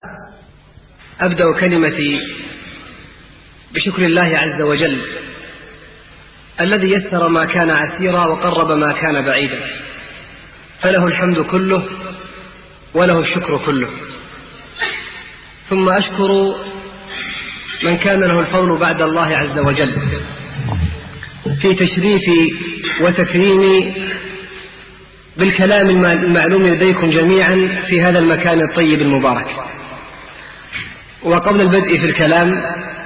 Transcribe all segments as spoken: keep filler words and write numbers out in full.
أبدأ كلمتي بشكر الله عز وجل الذي يسر ما كان عسيرا وقرب ما كان بعيدا، فله الحمد كله وله الشكر كله. ثم أشكر من كان له الفضل بعد الله عز وجل في تشريفي وتكريمي بالكلام المعلوم لديكم جميعا في هذا المكان الطيب المبارك. وقبل البدء في الكلام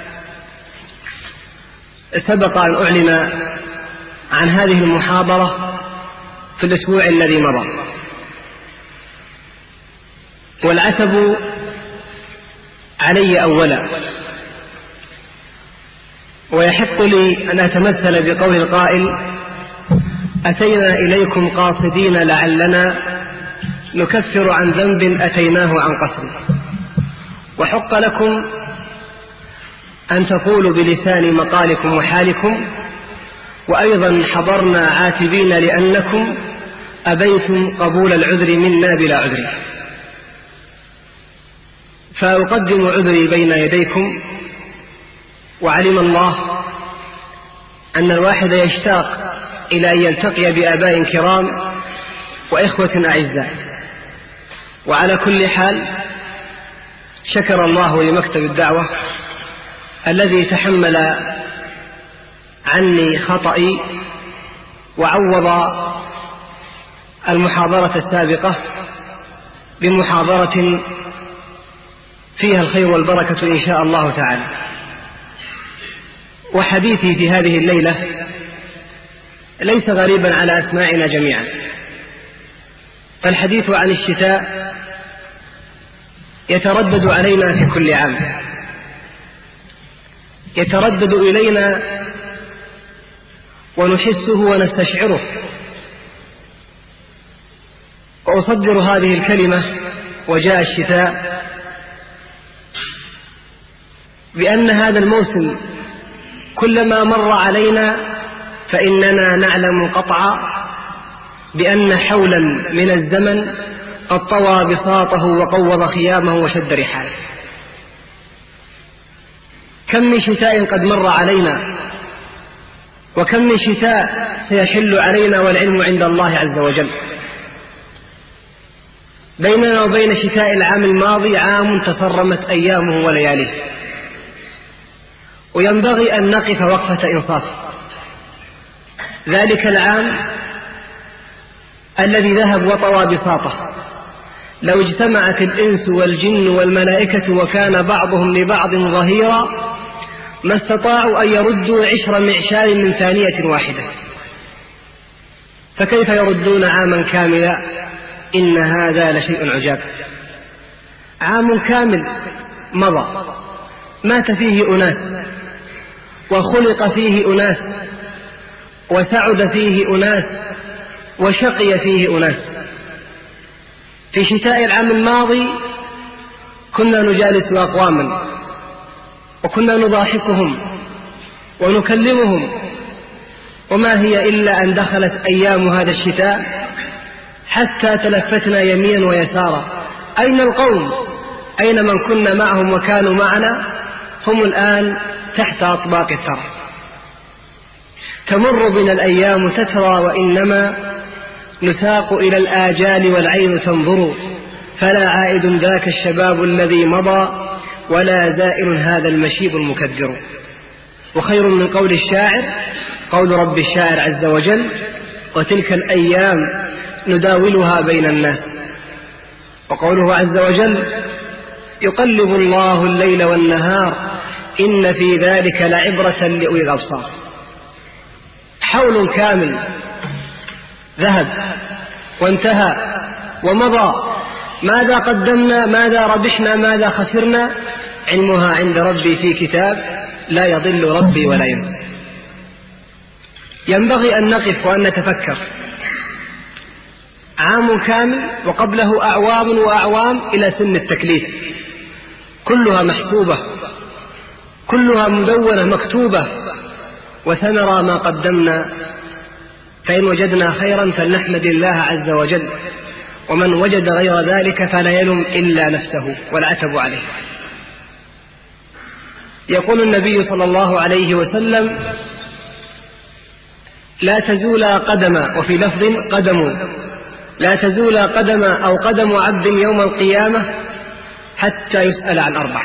سبق أن أعلن عن هذه المحاضرة في الأسبوع الذي مضى، والعتب علي أولا، ويحق لي أن أتمثل بقول القائل: أتينا إليكم قاصدين لعلنا نكفر عن ذنب أتيناه عن قصر. وحق لكم أن تقولوا بلسان مقالكم وحالكم: وأيضا حضرنا عاتبين لأنكم أبيتم قبول العذر منا بلا عذر. فأقدم عذري بين يديكم، وعلم الله أن الواحد يشتاق إلى أن يلتقي بآباء كرام وإخوة أعزاء. وعلى كل حال شكر الله لمكتب الدعوة الذي تحمل عني خطئي وعوض المحاضرة السابقة بمحاضرة فيها الخير والبركة إن شاء الله تعالى. وحديثي في هذه الليلة ليس غريبا على أسماعنا جميعا، فالحديث عن الشتاء يتردد علينا في كل عام، يتردد إلينا ونحسه ونستشعره. وأصدر هذه الكلمة وجاء الشتاء بأن هذا الموسم كلما مر علينا فإننا نعلم قطعا بأن حولا من الزمن قد طوى بساطه وقوض خيامه وشد رحاله. كم من شتاء قد مر علينا، وكم من شتاء سيحل علينا والعلم عند الله عز وجل. بيننا وبين شتاء العام الماضي عام تصرمت أيامه ولياليه، وينبغي أن نقف وقفة إنصاف. ذلك العام الذي ذهب وطوى بساطه، لو اجتمعت الإنس والجن والملائكة وكان بعضهم لبعض ظهيرا ما استطاعوا أن يردوا عشر معشار من ثانية واحدة، فكيف يردون عاما كاملا؟ إن هذا لشيء عجاب. عام كامل مضى، مات فيه أناس، وخلق فيه أناس، وسعد فيه أناس، وشقي فيه أناس. في شتاء العام الماضي كنا نجالس أقواما، وكنا نضاحكهم ونكلمهم، وما هي إلا أن دخلت أيام هذا الشتاء حتى تلفتنا يمينا ويسارا. أين القوم؟ أين من كنا معهم وكانوا معنا؟ هم الآن تحت أطباق الثرى. تمر بنا الأيام تترى، وإنما نساق إلى الآجال والعين تنظر، فلا عائد ذاك الشباب الذي مضى، ولا زائر هذا المشيب المكدر. وخير من قول الشاعر قول رب الشاعر عز وجل: وتلك الأيام نداولها بين الناس. وقوله عز وجل: يقلب الله الليل والنهار إن في ذلك لعبرة لأولي الأبصار. حول كامل ذهب وانتهى ومضى، ماذا قدمنا؟ ماذا ربحنا؟ ماذا خسرنا؟ علمها عند ربي في كتاب لا يضل ربي ولا ينسى. ينبغي أن نقف وأن نتفكر. عام كامل وقبله أعوام وأعوام إلى سن التكليف، كلها محسوبة، كلها مدونة مكتوبة، وسنرى ما قدمنا. فإن وجدنا خيرا فلنحمد الله عز وجل، ومن وجد غير ذلك فلا يلم إلا نفسه والعتب عليه. يقول النبي صلى الله عليه وسلم: لا تزول قدم، وفي لفظ قدم، لا تزول قدم أو قدم عبد يوم القيامة حتى يسأل عن أربع: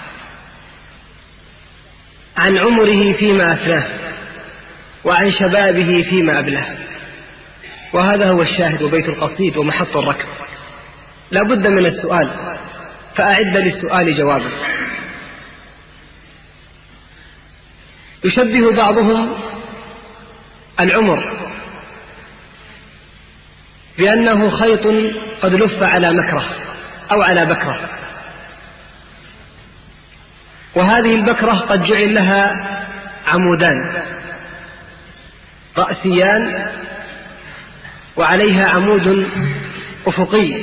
عن عمره فيما أفناه، وعن شبابه فيما أبلاه. وهذا هو الشاهد وبيت القصيد ومحط الركب. لا بد من السؤال، فأعد للسؤال جوابا. يشبه بعضهم العمر بأنه خيط قد لف على مكره أو على بكرة، وهذه البكرة قد جعل لها عمودان رأسيان وعليها عمود أفقي،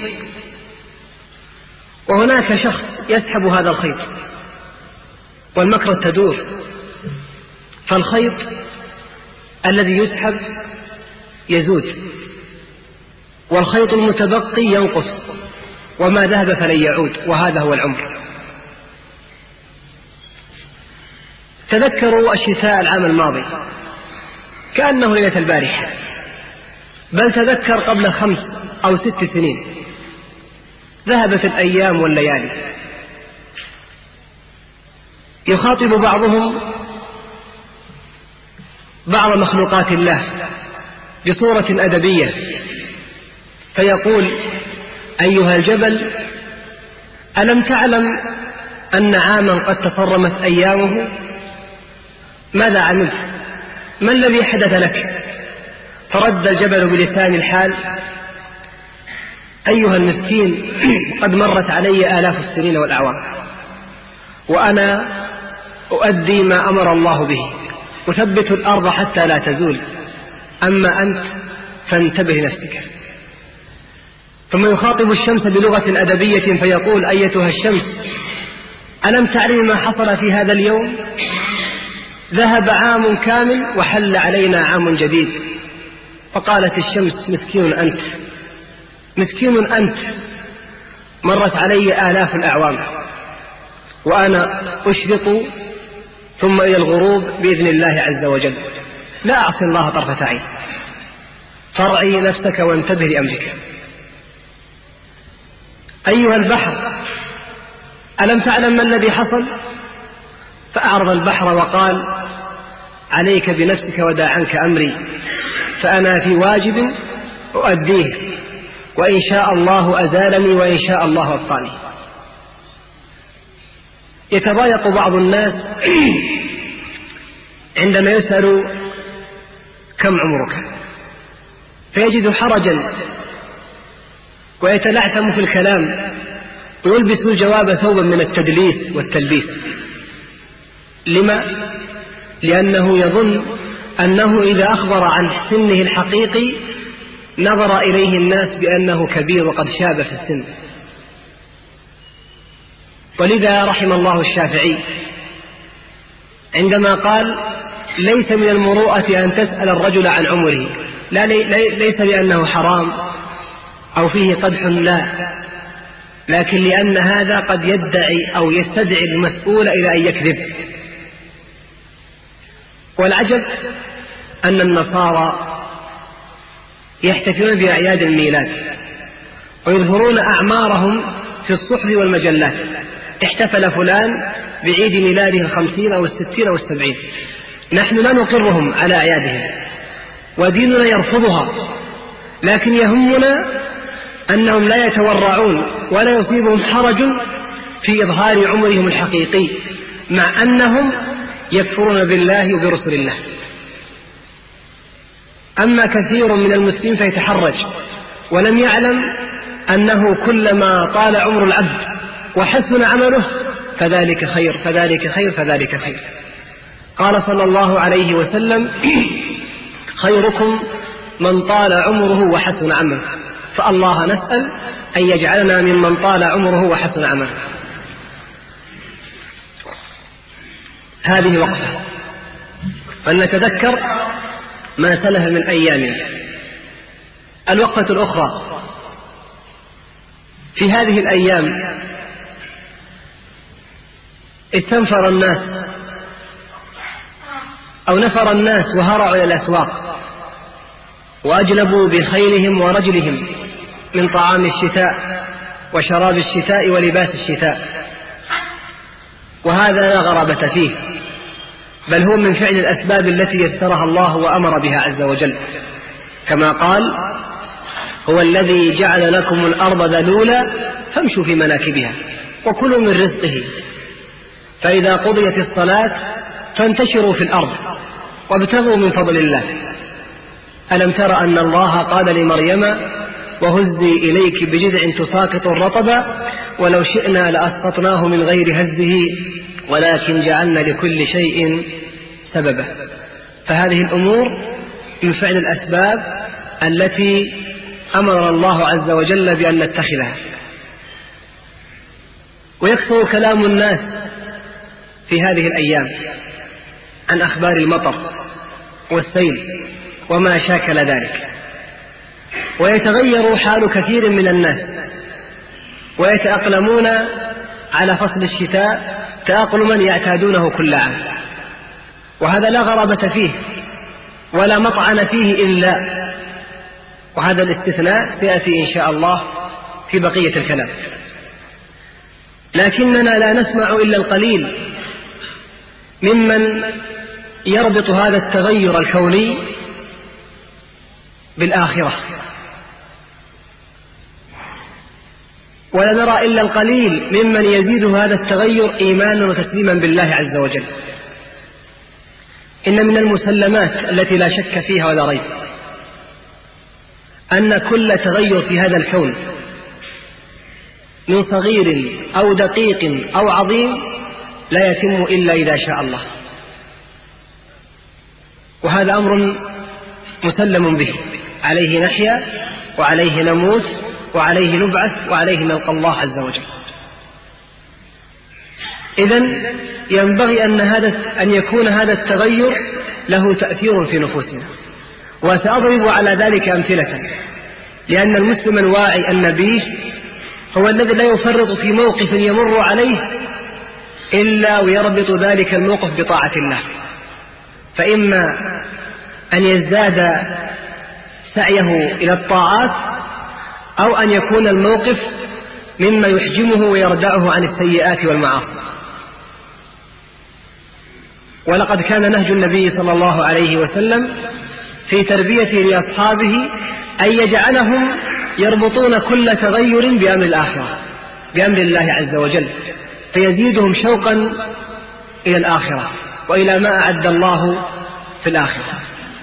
وهناك شخص يسحب هذا الخيط والمكرة تدور، فالخيط الذي يسحب يزود والخيط المتبقي ينقص، وما ذهب فلن يعود، وهذا هو العمر. تذكروا الشتاء العام الماضي كأنه ليلة البارحة، بل تذكر قبل خمس أو ست سنين ذهبت الأيام والليالي. يخاطب بعضهم بعض مخلوقات الله بصورة أدبية فيقول: أيها الجبل، ألم تعلم أن عاما قد تصرمت أيامه؟ ماذا عملت؟ ما الذي حدث لك؟ فرد الجبل بلسان الحال: أيها المسكين، قد مرت علي آلاف السنين والأعوام، وأنا أؤدي ما أمر الله به، أثبت الأرض حتى لا تزول، أما أنت فانتبه نفسك. ثم يخاطب الشمس بلغة أدبية فيقول: أيتها الشمس، ألم تعلم ما حصل في هذا اليوم؟ ذهب عام كامل وحل علينا عام جديد. فقالت الشمس: مسكين أنت، مسكين أنت، مرت علي آلاف الأعوام، وأنا أشرق ثم إلى الغروب بإذن الله عز وجل، لا أعصي الله طرفة عين. فارعي نفسك وانتبه لأمرك. أيها البحر، ألم تعلم ما الذي حصل؟ فأعرض البحر وقال: عليك بنفسك ودع عنك أمري، فأنا في واجب أؤديه، وإن شاء الله أزالني وإن شاء الله أبقاني. يتضايق بعض الناس عندما يسأل: كم عمرك؟ فيجد حرجا ويتلعثم في الكلام ويلبس الجواب ثوبا من التدليس والتلبيس. لما؟ لأنه يظن أنه إذا أخبر عن سنه الحقيقي نظر إليه الناس بأنه كبير وقد شاب في السن. ولذا رحم الله الشافعي عندما قال: ليس من المروءة أن تسأل الرجل عن عمره، لا ليس لأنه حرام أو فيه قدح، لا، لكن لأن هذا قد يدعي أو يستدعي المسؤول إلى أن يكذب. والعجب أن النصارى يحتفلون بأعياد الميلاد ويظهرون أعمارهم في الصحف والمجلات: احتفل فلان بعيد ميلاده الخمسين أو الستين أو السبعين. نحن لا نقرهم على أعيادهم وديننا يرفضها، لكن يهمنا أنهم لا يتورعون ولا يصيبهم حرج في إظهار عمرهم الحقيقي، مع أنهم يكفرون بالله وبرسل الله. أما كثير من المسلمين فيتحرج ولم يعلم أنه كلما طال عمر العبد وحسن عمله فذلك خير فذلك خير فذلك خير. قال صلى الله عليه وسلم: خيركم من طال عمره وحسن عمله. فالله نسأل أن يجعلنا ممن طال عمره وحسن عمله. هذه وقفة، فلنتذكر ما سلف من أيامنا. الوقفة الأخرى: في هذه الأيام استنفر الناس أو نفر الناس وهرعوا إلى الأسواق وأجلبوا بخيلهم ورجلهم من طعام الشتاء وشراب الشتاء ولباس الشتاء، وهذا لا غرابة فيه، بل هو من فعل الأسباب التي يسرها الله وأمر بها عز وجل، كما قال: هو الذي جعل لكم الأرض ذلولا فامشوا في مناكبها وكلوا من رزقه فإذا قضيت الصلاة فانتشروا في الأرض وابتغوا من فضل الله. ألم تر أن الله قال لمريم: وهزي إليك بجذع تساقط الرطب ولو شئنا لأسقطناه من غير هزه ولكن جعلنا لكل شيء سببا. فهذه الأمور من فعل الأسباب التي أمر الله عز وجل بأن نتخذها. ويكثر كلام الناس في هذه الأيام عن أخبار المطر والسيل وما شاكل ذلك، ويتغير حال كثير من الناس ويتأقلمون على فصل الشتاء تأقلما يعتادونه كل عام، وهذا لا غرابة فيه ولا مطعن فيه إلا، وهذا الاستثناء سيأتي إن شاء الله في بقية الكلام. لكننا لا نسمع إلا القليل ممن يربط هذا التغير الكوني بالآخرة، ولا نرى إلا القليل ممن يزيد هذا التغير إيمانا وتسليما بالله عز وجل. إن من المسلمات التي لا شك فيها ولا ريب أن كل تغير في هذا الكون من صغير أو دقيق أو عظيم لا يتم إلا إذا شاء الله، وهذا أمر مسلم به، عليه نحيا وعليه نموت وعليه نبعث وعليه نلقى الله عز وجل. إذن ينبغي أن, هذا أن يكون هذا التغير له تأثير في نفوسنا، وسأضرب على ذلك أمثلة، لأن المسلم الواعي النبيه هو الذي لا يفرط في موقف يمر عليه إلا ويربط ذلك الموقف بطاعة الله، فإما أن يزداد سعيه إلى الطاعات أو أن يكون الموقف مما يحجمه ويردعه عن السيئات والمعاصي. ولقد كان نهج النبي صلى الله عليه وسلم في تربيته لأصحابه أن يجعلهم يربطون كل تغير بأمر الآخرة، بأمر الله عز وجل، فيزيدهم شوقا إلى الآخرة وإلى ما أعد الله في الآخرة.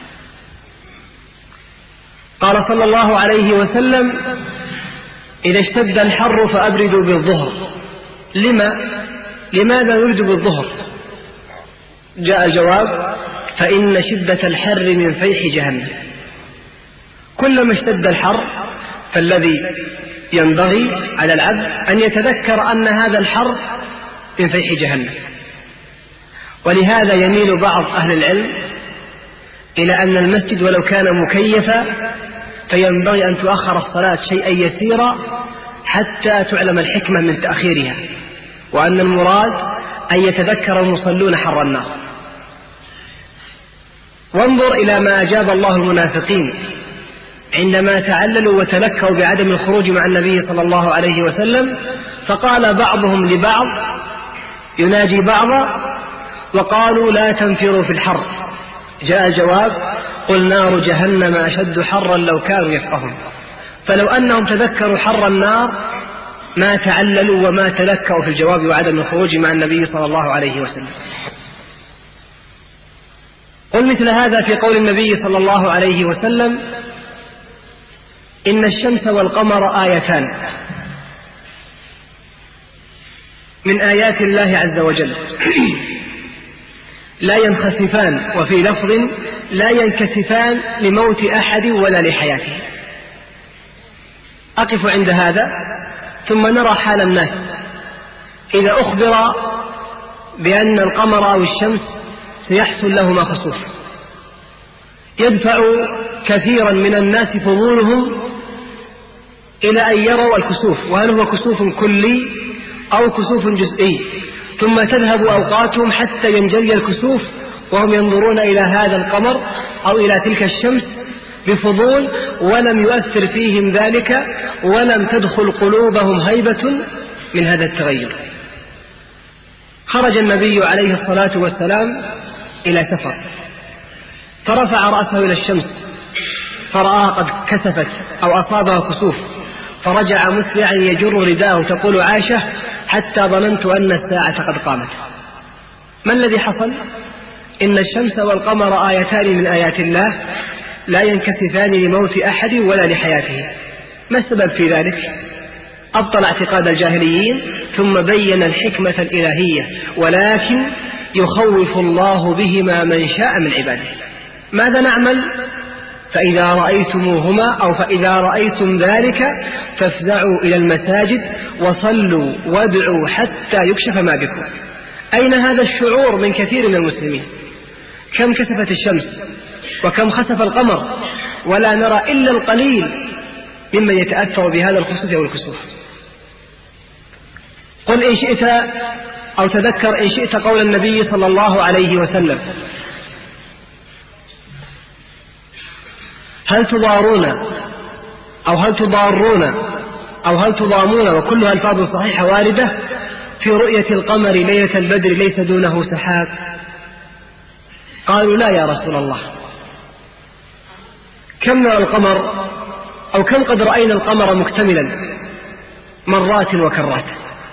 قال صلى الله عليه وسلم: إذا اشتد الحر فأبردوا بالظهر. لما؟ لماذا نرد بالظهر؟ جاء الجواب: فإن شدة الحر من فيح جهنم. كلما اشتد الحر فالذي ينبغي على العبد أن يتذكر أن هذا الحر من فيح جهنم. ولهذا يميل بعض أهل العلم إلى أن المسجد ولو كان مكيفا فينبغي أن تؤخر الصلاة شيئا يسيرا حتى تعلم الحكمة من تأخيرها، وأن المراد أن يتذكر المصلون حر النار. وانظر إلى ما أجاب الله المنافقين عندما تعللوا وتلكوا بعدم الخروج مع النبي صلى الله عليه وسلم، فقال بعضهم لبعض يناجي بعضا وقالوا: لا تنفروا في الحر. جاء الجواب: قل نار جهنم أشد حرا لو كانوا يفقهون. فلو أنهم تذكروا حر النار ما تعللوا وما تلكوا في الجواب وعدم الخروج مع النبي صلى الله عليه وسلم. قل مثل هذا في قول النبي صلى الله عليه وسلم: إن الشمس والقمر آيتان من آيات الله عز وجل لا ينخسفان، وفي لفظ لا ينكسفان لموت أحد ولا لحياته. أقف عند هذا ثم نرى حال الناس إذا أخبر بأن القمر أو الشمس سيحصل لهما خسوف. يدفع كثيرا من الناس فضولهم إلى أن يروا الكسوف، وهل هو كسوف كلي أو كسوف جزئي، ثم تذهب أوقاتهم حتى ينجلي الكسوف وهم ينظرون إلى هذا القمر أو إلى تلك الشمس بفضول، ولم يؤثر فيهم ذلك ولم تدخل قلوبهم هيبة من هذا التغير. خرج النبي عليه الصلاة والسلام إلى سفر، فرفع رأسه إلى الشمس فرآها قد كسفت أو أصابها كسوف، فرجع مسرعا يجر رداءه. تقول عائشة: حتى ظننت أن الساعة قد قامت. ما الذي حصل؟ إن الشمس والقمر آيتان من آيات الله لا ينكسفان لموت أحد ولا لحياته. ما السبب في ذلك؟ أبطل اعتقاد الجاهليين ثم بين الحكمة الإلهية، ولكن يخوف الله بهما من شاء من عباده. ماذا نعمل؟ فإذا رأيتموهما أو فإذا رأيتم ذلك فافزعوا إلى المساجد وصلوا وادعوا حتى يكشف ما بكم. أين هذا الشعور من كثير من المسلمين؟ كم كسفت الشمس وكم خسف القمر، ولا نرى إلا القليل ممن يتأثر بهذا الخسوف أو الكسوف. قل إن شئت أو تذكر إن شئت قول النبي صلى الله عليه وسلم: هل تضارون أو هل تضارون أو هل تضامون، وكلها ألفاظ صحيحة واردة، في رؤية القمر ليلة البدر ليس دونه سحاب؟ قالوا: لا يا رسول الله. كم نرى القمر أو كم قد رأينا القمر مكتملا مرات وكرات.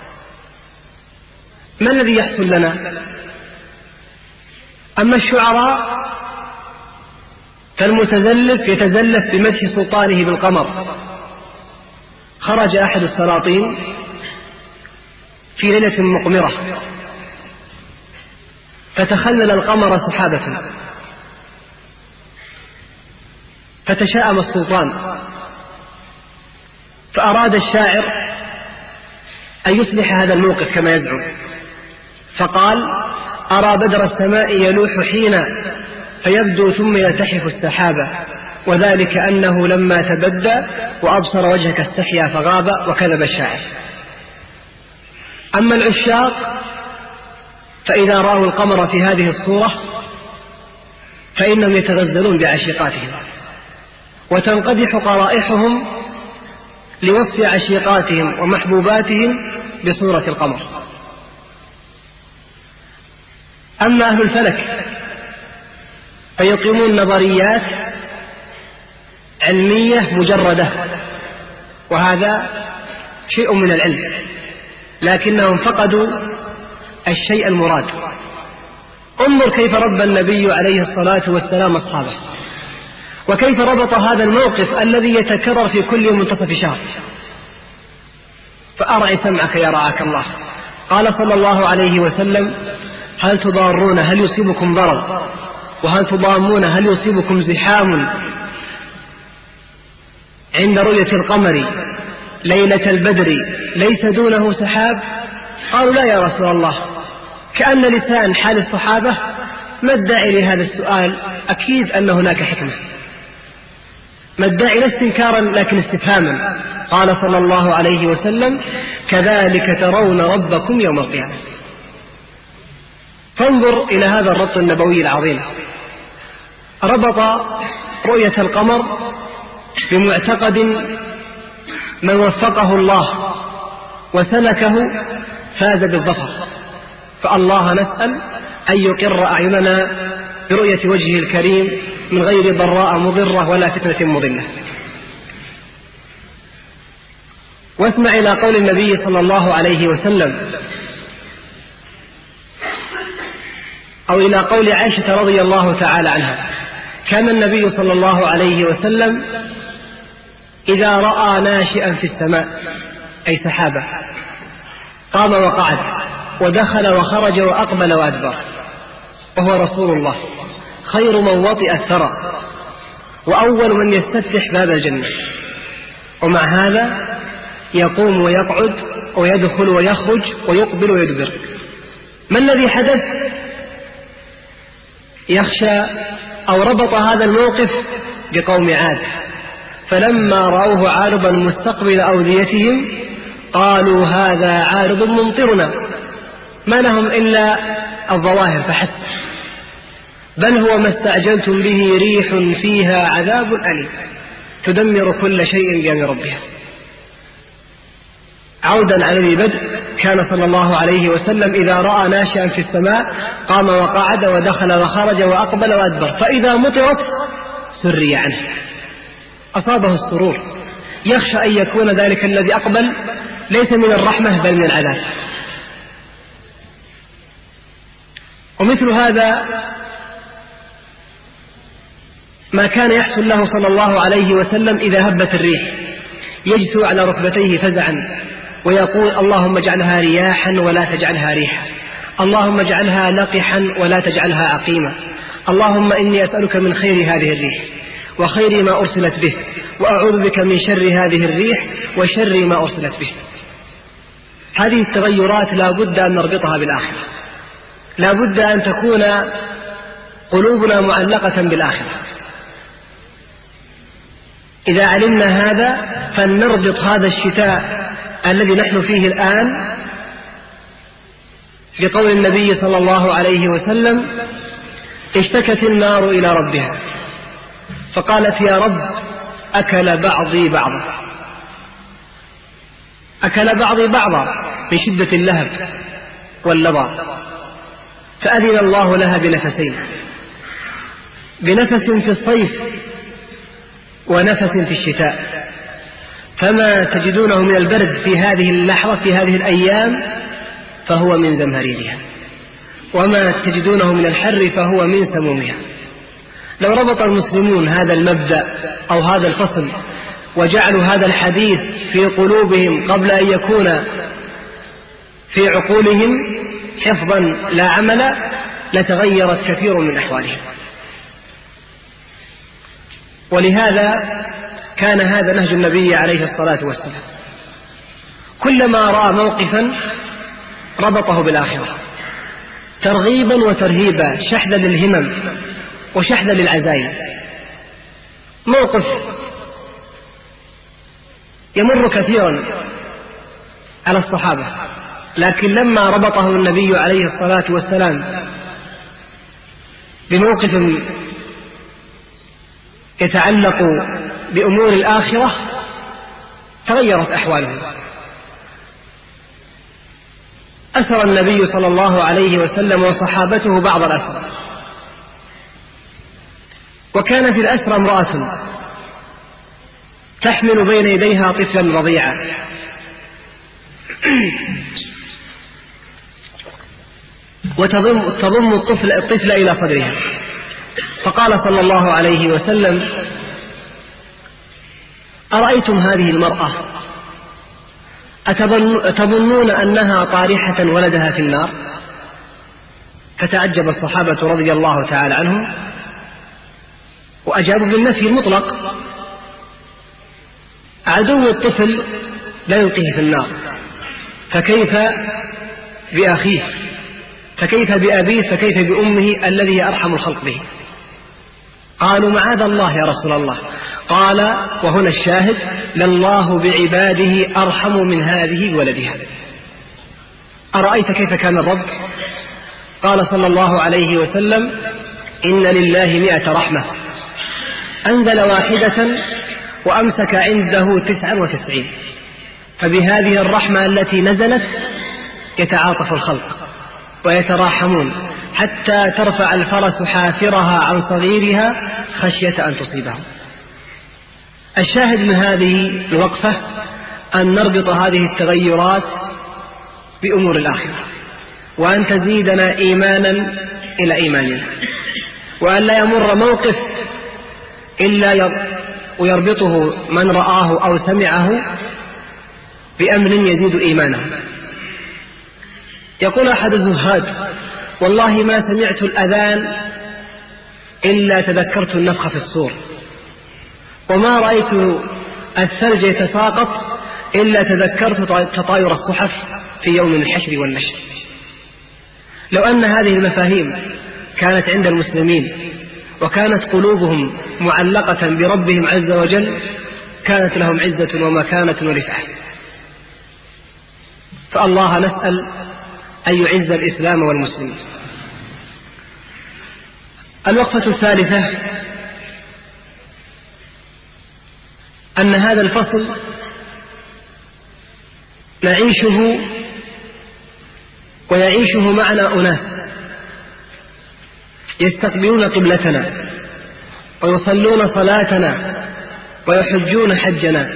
ما الذي يحصل لنا؟ أما الشعراء فالمتزلف يتزلف بمدح سلطانه بالقمر. خرج أحد السلاطين في ليلة مقمرة فتخلل القمر سحابة، فتشاءم السلطان، فأراد الشاعر أن يصلح هذا الموقف كما يزعم، فقال: أرى بدر السماء يلوح حين فيبدو ثم يلتحف السحابة، وذلك أنه لما تبدى وأبصر وجهك استحيا فغاب. وكذب الشاعر. أما العشاق فإذا رأوا القمر في هذه الصورة فإنهم يتغزلون بعشيقاتهم، وتنقدح قرائحهم لوصف عشيقاتهم ومحبوباتهم بصورة القمر. أما أهل الفلك فيقيمون نظريات علمية مجردة، وهذا شيء من العلم، لكنهم فقدوا الشيء المراد. انظر كيف ربى النبي عليه الصلاة والسلام أصحابه، وكيف ربط هذا الموقف الذي يتكرر في كل منتصف شهر. فأرعي سمعك يا رعاك الله. قال صلى الله عليه وسلم: هل تضارون هل يصيبكم ضرر، وهل تضامون هل يصيبكم زحام عند رؤية القمر ليلة البدر ليس دونه سحاب؟ قالوا: لا يا رسول الله. كأن لسان حال الصحابة ما الداعي لهذا السؤال؟ أكيد أن هناك حكمة. ما الداعي لا استنكارا لكن استفهاما. قال صلى الله عليه وسلم: كذلك ترون ربكم يوم القيامة. فانظر إلى هذا الربط النبوي العظيم. ربط رؤية القمر بمعتقد من وفقه الله وسلكه فاز بالظفر. فالله نسأل أن يقر أعيننا برؤية وجهه الكريم من غير ضراء مضرة ولا فتنة مضلة. واسمع إلى قول النبي صلى الله عليه وسلم، أو إلى قول عائشة رضي الله تعالى عنها: كان النبي صلى الله عليه وسلم إذا رأى ناشئا في السماء أي سحابة قام وقعد ودخل وخرج وأقبل وأدبر، وهو رسول الله خير من وطئ الثرى وأول من يستفتح باب الجنة. ومع هذا يقوم ويقعد ويدخل ويخرج ويقبل ويدبر. ما الذي حدث؟ يخشى أو ربط هذا الموقف بقوم عاد، فلما رأوه عارضا مستقبل أوديتهم قالوا هذا عارض ممطرنا، ما لهم إلا الظواهر فحسب، بل هو ما استعجلتم به ريح فيها عذاب أليم تدمر كل شيء بأمر ربها. عودا على ذي بدء، كان صلى الله عليه وسلم إذا رأى ناشئا في السماء قام وقعد ودخل وخرج وأقبل وأدبر، فإذا مطرت سري عنه، أصابه السرور، يخشى أن يكون ذلك الذي أقبل ليس من الرحمة بل من العذاب. ومثل هذا ما كان يحصل له صلى الله عليه وسلم إذا هبت الريح، يجثو على ركبتيه فزعا ويقول اللهم اجعلها رياحا ولا تجعلها ريحا، اللهم اجعلها لقحا ولا تجعلها عقيما، اللهم إني أسألك من خير هذه الريح وخير ما أرسلت به، وأعوذ بك من شر هذه الريح وشر ما أرسلت به. هذه التغيرات لا بد أن نربطها بالآخرة، لا بد أن تكون قلوبنا معلقة بالآخرة. إذا علمنا هذا فلنربط هذا الشتاء الذي نحن فيه الآن بقول النبي صلى الله عليه وسلم: اشتكت النار إلى ربها فقالت يا رب أكل بعضي بعضا، أكل بعضي بعضا من شدة اللهب واللظى، فأذن الله لها بنفسين، بنفس في الصيف ونفس في الشتاء، فما تجدونه من البرد في هذه اللحظة في هذه الأيام فهو من زمهريرها، وما تجدونه من الحر فهو من سمومها. لو ربط المسلمون هذا المبدأ أو هذا الفصل وجعلوا هذا الحديث في قلوبهم قبل أن يكون في عقولهم حفظا لا عملا لتغيرت كثير من أحوالهم. ولهذا كان هذا نهج النبي عليه الصلاة والسلام، كلما رأى موقفا ربطه بالآخرة ترغيبا وترهيبا، شحذا للهمم وشحذا للعزائم. موقف يمر كثيرا على الصحابة، لكن لما ربطه النبي عليه الصلاة والسلام بموقف يتعلق بأمور الآخرة تغيرت أحوالهم. أسر النبي صلى الله عليه وسلم وصحابته بعض الأسر، وكان في الأسرى امرأة تحمل بين يديها طفلا رضيعا، وتضم تضم الطفل, الطفل إلى صدرها، فقال صلى الله عليه وسلم: أرأيتم هذه المرأة أتظنون أنها طارحة ولدها في النار؟ فتعجب الصحابة رضي الله تعالى عنهم وأجابوا بالنفي المطلق. عدو الطفل لا يلقيه في النار، فكيف بأخيه، فكيف بأبيه، فكيف بأمه الذي أرحم الخلق به؟ قالوا معاذ الله يا رسول الله. قال، وهنا الشاهد: لله بعباده أرحم من هذه ولدها. أرأيت كيف كان الرب؟ قال صلى الله عليه وسلم: إن لله مئة رحمة، أنزل واحدة وأمسك عنده تسعا وتسعين، فبهذه الرحمة التي نزلت يتعاطف الخلق ويتراحمون حتى ترفع الفرس حافرها عن صغيرها خشية أن تصيبهم. الشاهد من هذه الوقفة أن نربط هذه التغيرات بأمور الآخرة، وأن تزيدنا إيمانا إلى إيماننا، وأن لا يمر موقف إلا ويربطه من رآه أو سمعه بأمر يزيد إيمانه. يقول أحد الزهاد: والله ما سمعت الأذان إلا تذكرت النفخ في الصور، وما رأيت الثلج يتساقط إلا تذكرت تطاير الصحف في يوم الحشر والنشر. لو أن هذه المفاهيم كانت عند المسلمين وكانت قلوبهم معلقة بربهم عز وجل كانت لهم عزة ومكانة ورفعة. فالله نسأل أن يعز الإسلام والمسلمين. الوقفة الثالثة أن هذا الفصل نعيشه ويعيشه معنا أناس يستقبلون قبلتنا ويصلون صلاتنا ويحجون حجنا،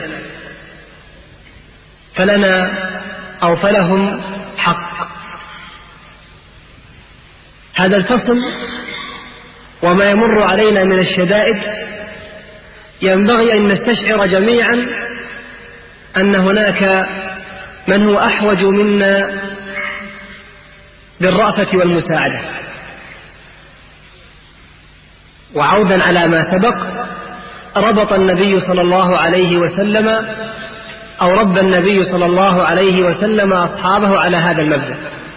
فلنا أو فلهم حق. هذا الفصل وما يمر علينا من الشدائد ينبغي أن نستشعر جميعا أن هناك من هو أحوج منا بالرأفة والمساعدة. وعودا على ما سبق، ربط النبي صلى الله عليه وسلم أو رب النبي صلى الله عليه وسلم أصحابه على هذا المبدأ.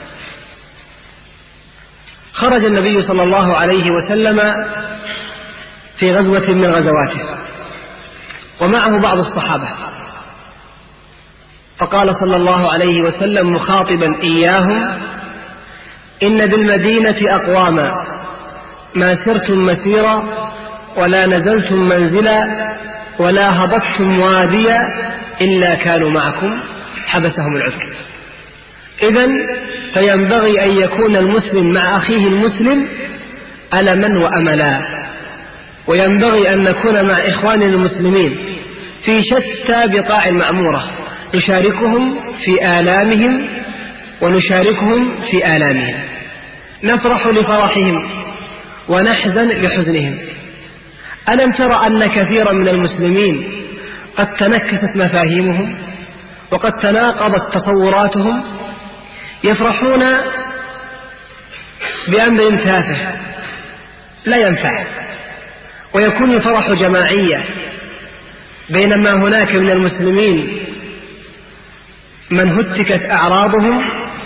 خرج النبي صلى الله عليه وسلم في غزوة من غزواته ومعه بعض الصحابة، فقال صلى الله عليه وسلم مخاطبا إياهم: إن بالمدينة أقواما ما سرتم مسيرا ولا نزلتم منزلا ولا هبطتم واديا إلا كانوا معكم حبسهم العذر. إذن فينبغي أن يكون المسلم مع أخيه المسلم ألما وأملا، وينبغي أن نكون مع إخواننا المسلمين في شتى بقاع المعمورة، نشاركهم في آلامهم ونشاركهم في آلامهم، نفرح لفرحهم ونحزن لحزنهم. ألم تر أن كثيرا من المسلمين قد تنكست مفاهيمهم وقد تناقضت تصوراتهم؟ يفرحون بأمر تافه لا ينفع ويكون الفرح جماعية، بينما هناك من المسلمين من هتكت أعراضهم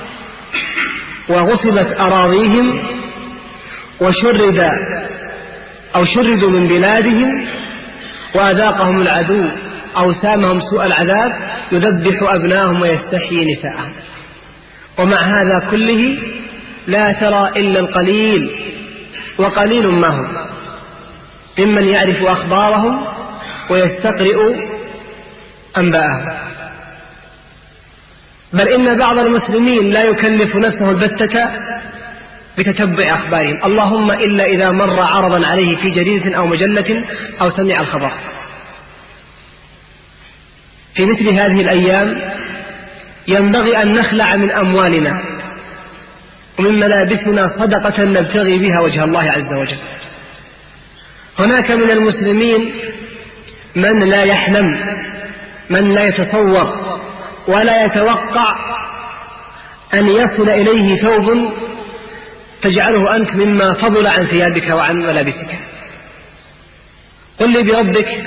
وغصبت أراضيهم وشرد أو شردوا من بلادهم وأذاقهم العدو أو سامهم سوء العذاب، يذبح أبناهم ويستحيي نساءهم. ومع هذا كله لا ترى إلا القليل، وقليل ما هم، ممن يعرف أخبارهم ويستقرئ أنباءهم. بل إن بعض المسلمين لا يكلف نفسه البتة بتتبع أخبارهم، اللهم إلا إذا مر عرضا عليه في جريدة أو مجلة أو سمع الخبر. في مثل هذه الأيام ينبغي أن نخلع من أموالنا ومن ملابسنا صدقة نبتغي بها وجه الله عز وجل. هناك من المسلمين من لا يحلم، من لا يتصور ولا يتوقع أن يصل إليه ثوب تجعله أنت مما فضل عن ثيابك وعن ملابسك. قل لي بربك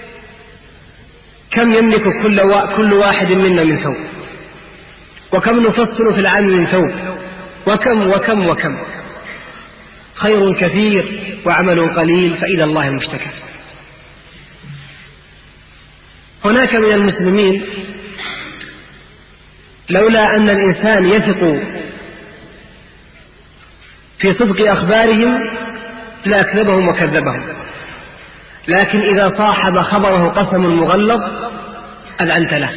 كم يملك كل, وا... كل واحد منا من ثوب، وكم نفصل في العام من ثوب، وكم وكم وكم. خير كثير وعمل قليل فإلى الله المشتكى. هناك من المسلمين لولا أن الإنسان يثق في صدق أخبارهم لأكذبهم وكذبهم، لكن إذا صاحب خبره قسم مغلظ أذعنت له.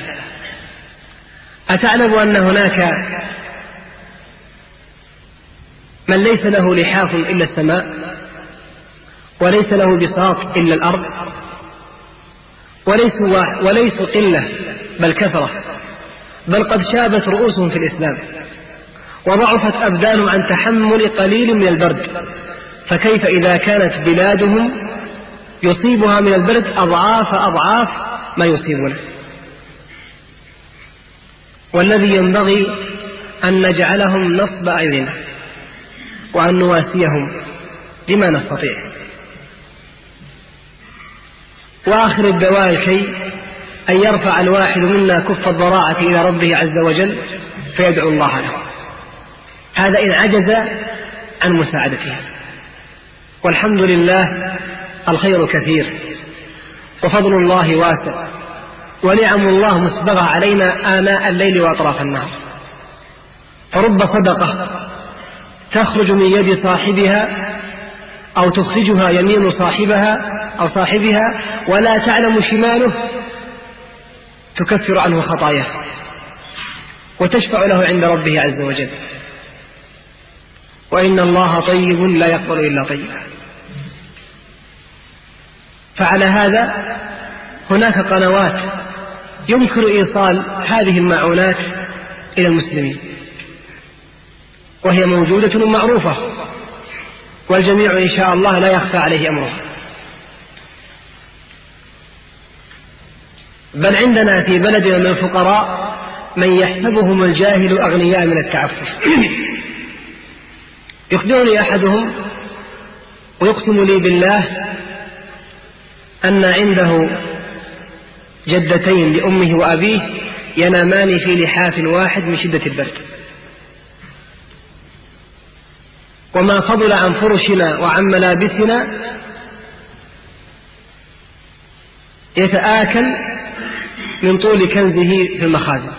أتعلم أن هناك من ليس له لحاف إلا السماء، وليس له بساط إلا الأرض، وليسوا وليسوا قلة بل كثرة، بل قد شابت رؤوسهم في الإسلام وضعفت أبدانهم عن تحمل قليل من البرد، فكيف إذا كانت بلادهم يصيبها من البرد أضعاف أضعاف ما يصيبنا؟ والذي ينبغي أن نجعلهم نصب أعيننا وأن نواسيهم بما نستطيع. وآخر الدواء الكي أن يرفع الواحد منا كف الضراعة إلى ربه عز وجل فيدعو الله له، هذا إن عجز عن مساعدته. والحمد لله الخير كثير، وفضل الله واسع، ونعم الله مسبغة علينا آناء الليل وأطراف النهار. فرب صدقة تخرج من يد صاحبها أو تخرجها يمين صاحبها أو صاحبها ولا تعلم شماله، تكفر عنه خطاياه وتشفع له عند ربه عز وجل. وإن الله طيب لا يقبل إلا طيبا. فعلى هذا هناك قنوات يمكن إيصال هذه المعونات إلى المسلمين، وهي موجودة ومعروفة، والجميع إن شاء الله لا يخفى عليه أمره. بل عندنا في بلدنا من الفقراء من يحسبهم الجاهل أغنياء من التعفف. يخبرني أحدهم ويقسم لي بالله أن عنده جدتين لأمه وأبيه ينامان في لحاف واحد من شدة البرد، وما فضل عن فرشنا وعن ملابسنا يتآكل من طول كنزه في المخازن.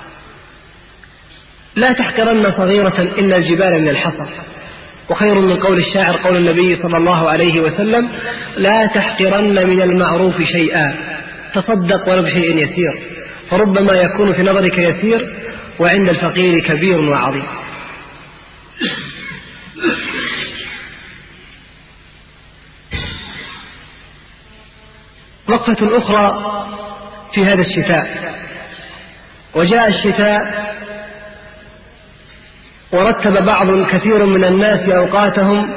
لا تحقرن صغيرة إن الجبال من الحصى، وخير من قول الشاعر قول النبي صلى الله عليه وسلم: لا تحقرن من المعروف شيئا، تصدق ولو بشيء يسير، فربما يكون في نظرك يسير وعند الفقير كبير وعظيم. وقفة أخرى في هذا الشتاء. وجاء الشتاء ورتب بعض كثير من الناس أوقاتهم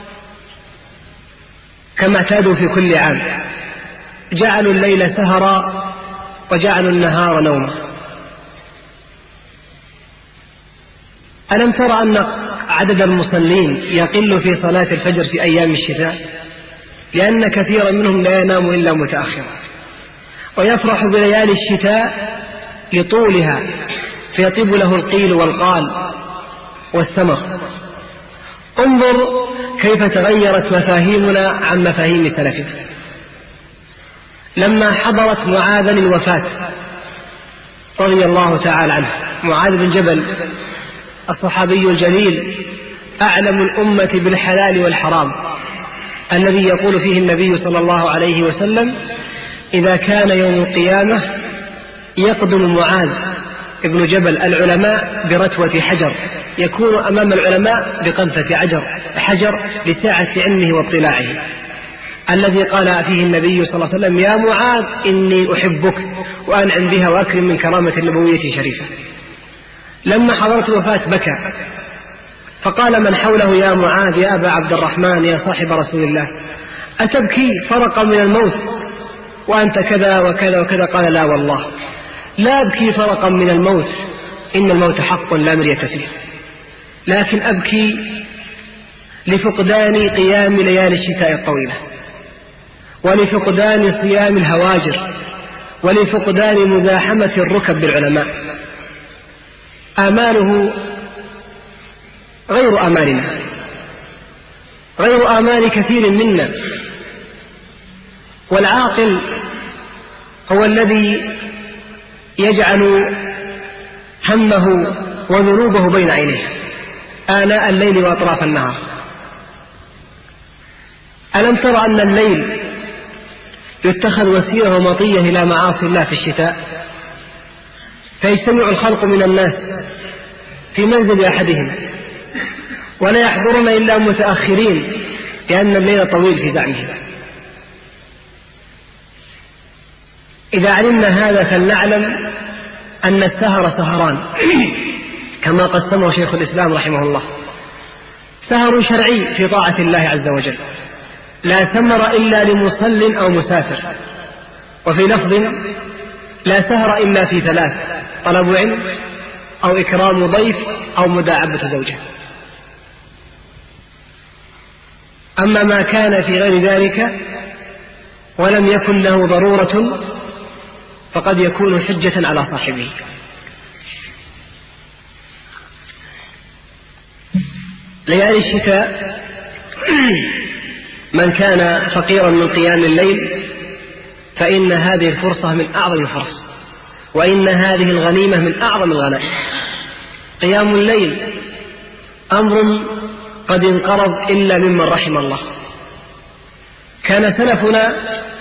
كما اعتادوا في كل عام، جعلوا الليل سهرا وجعلوا النهار نوما. ألم ترى أن عدد المصلين يقل في صلاة الفجر في أيام الشتاء؟ لأن كثيرا منهم لا ينام إلا متأخرا، ويفرح بليالي الشتاء لطولها فيطيب له القيل والقال والسمر. انظر كيف تغيرت مفاهيمنا عن مفاهيم سلفنا. لما حضرت معاذ الوفاة رضي الله تعالى عنه، معاذ بن جبل الصحابي الجليل أعلم الأمة بالحلال والحرام، الذي يقول فيه النبي صلى الله عليه وسلم: إذا كان يوم القيامة يقدم معاذ ابن جبل العلماء برتوة حجر، يكون أمام العلماء بقذفة حجر حجر لسعة علمه واطلاعه، الذي قال فيه النبي صلى الله عليه وسلم: يا معاذ إني أحبك وأنعم بها وأكرم من كرامة النبوية شريفة. لما حضرت الوفاة بكى، فقال من حوله: يا معاذ يا أبا عبد الرحمن يا صاحب رسول الله، أتبكي فرقا من الموت وأنت كذا وكذا وكذا؟ قال: لا والله لا أبكي فرقا من الموت، إن الموت حق لا مرية فيه، لكن أبكي لفقدان قيام ليالي الشتاء الطويلة، ولفقدان صيام الهواجر، ولفقدان مزاحمة الركب بالعلماء. آماله غير آمالنا، غير آمال كثير منا. والعاقل هو الذي يجعل همه وذنوبه بين عينيه آناء الليل وأطراف النهار. ألم ترى أن الليل يتخذ وسيلة ومطية إلى معاصي الله في الشتاء؟ فيجتمع الخلق من الناس في منزل أحدهم ولا يحضرون إلا متأخرين، لأن الليل طويل في زعمهم. إذا علمنا هذا فلنعلم أن السهر سهران كما قسمه شيخ الإسلام رحمه الله: سهر شرعي في طاعة الله عز وجل لا ثمر إلا لمصل أو مسافر، وفي لفظ: لا سهر إلا في ثلاث: طلب علم أو إكرام ضيف أو مداعبة زوجه. أما ما كان في غير ذلك ولم يكن له ضرورة فقد يكون حجة على صاحبه. ليالي الشتاء من كان فقيرا من قيام الليل فإن هذه الفرصة من أعظم الفرص، وإن هذه الغنيمة من أعظم الغنائم. قيام الليل أمر قد انقرض إلا ممن رحم الله. كان سلفنا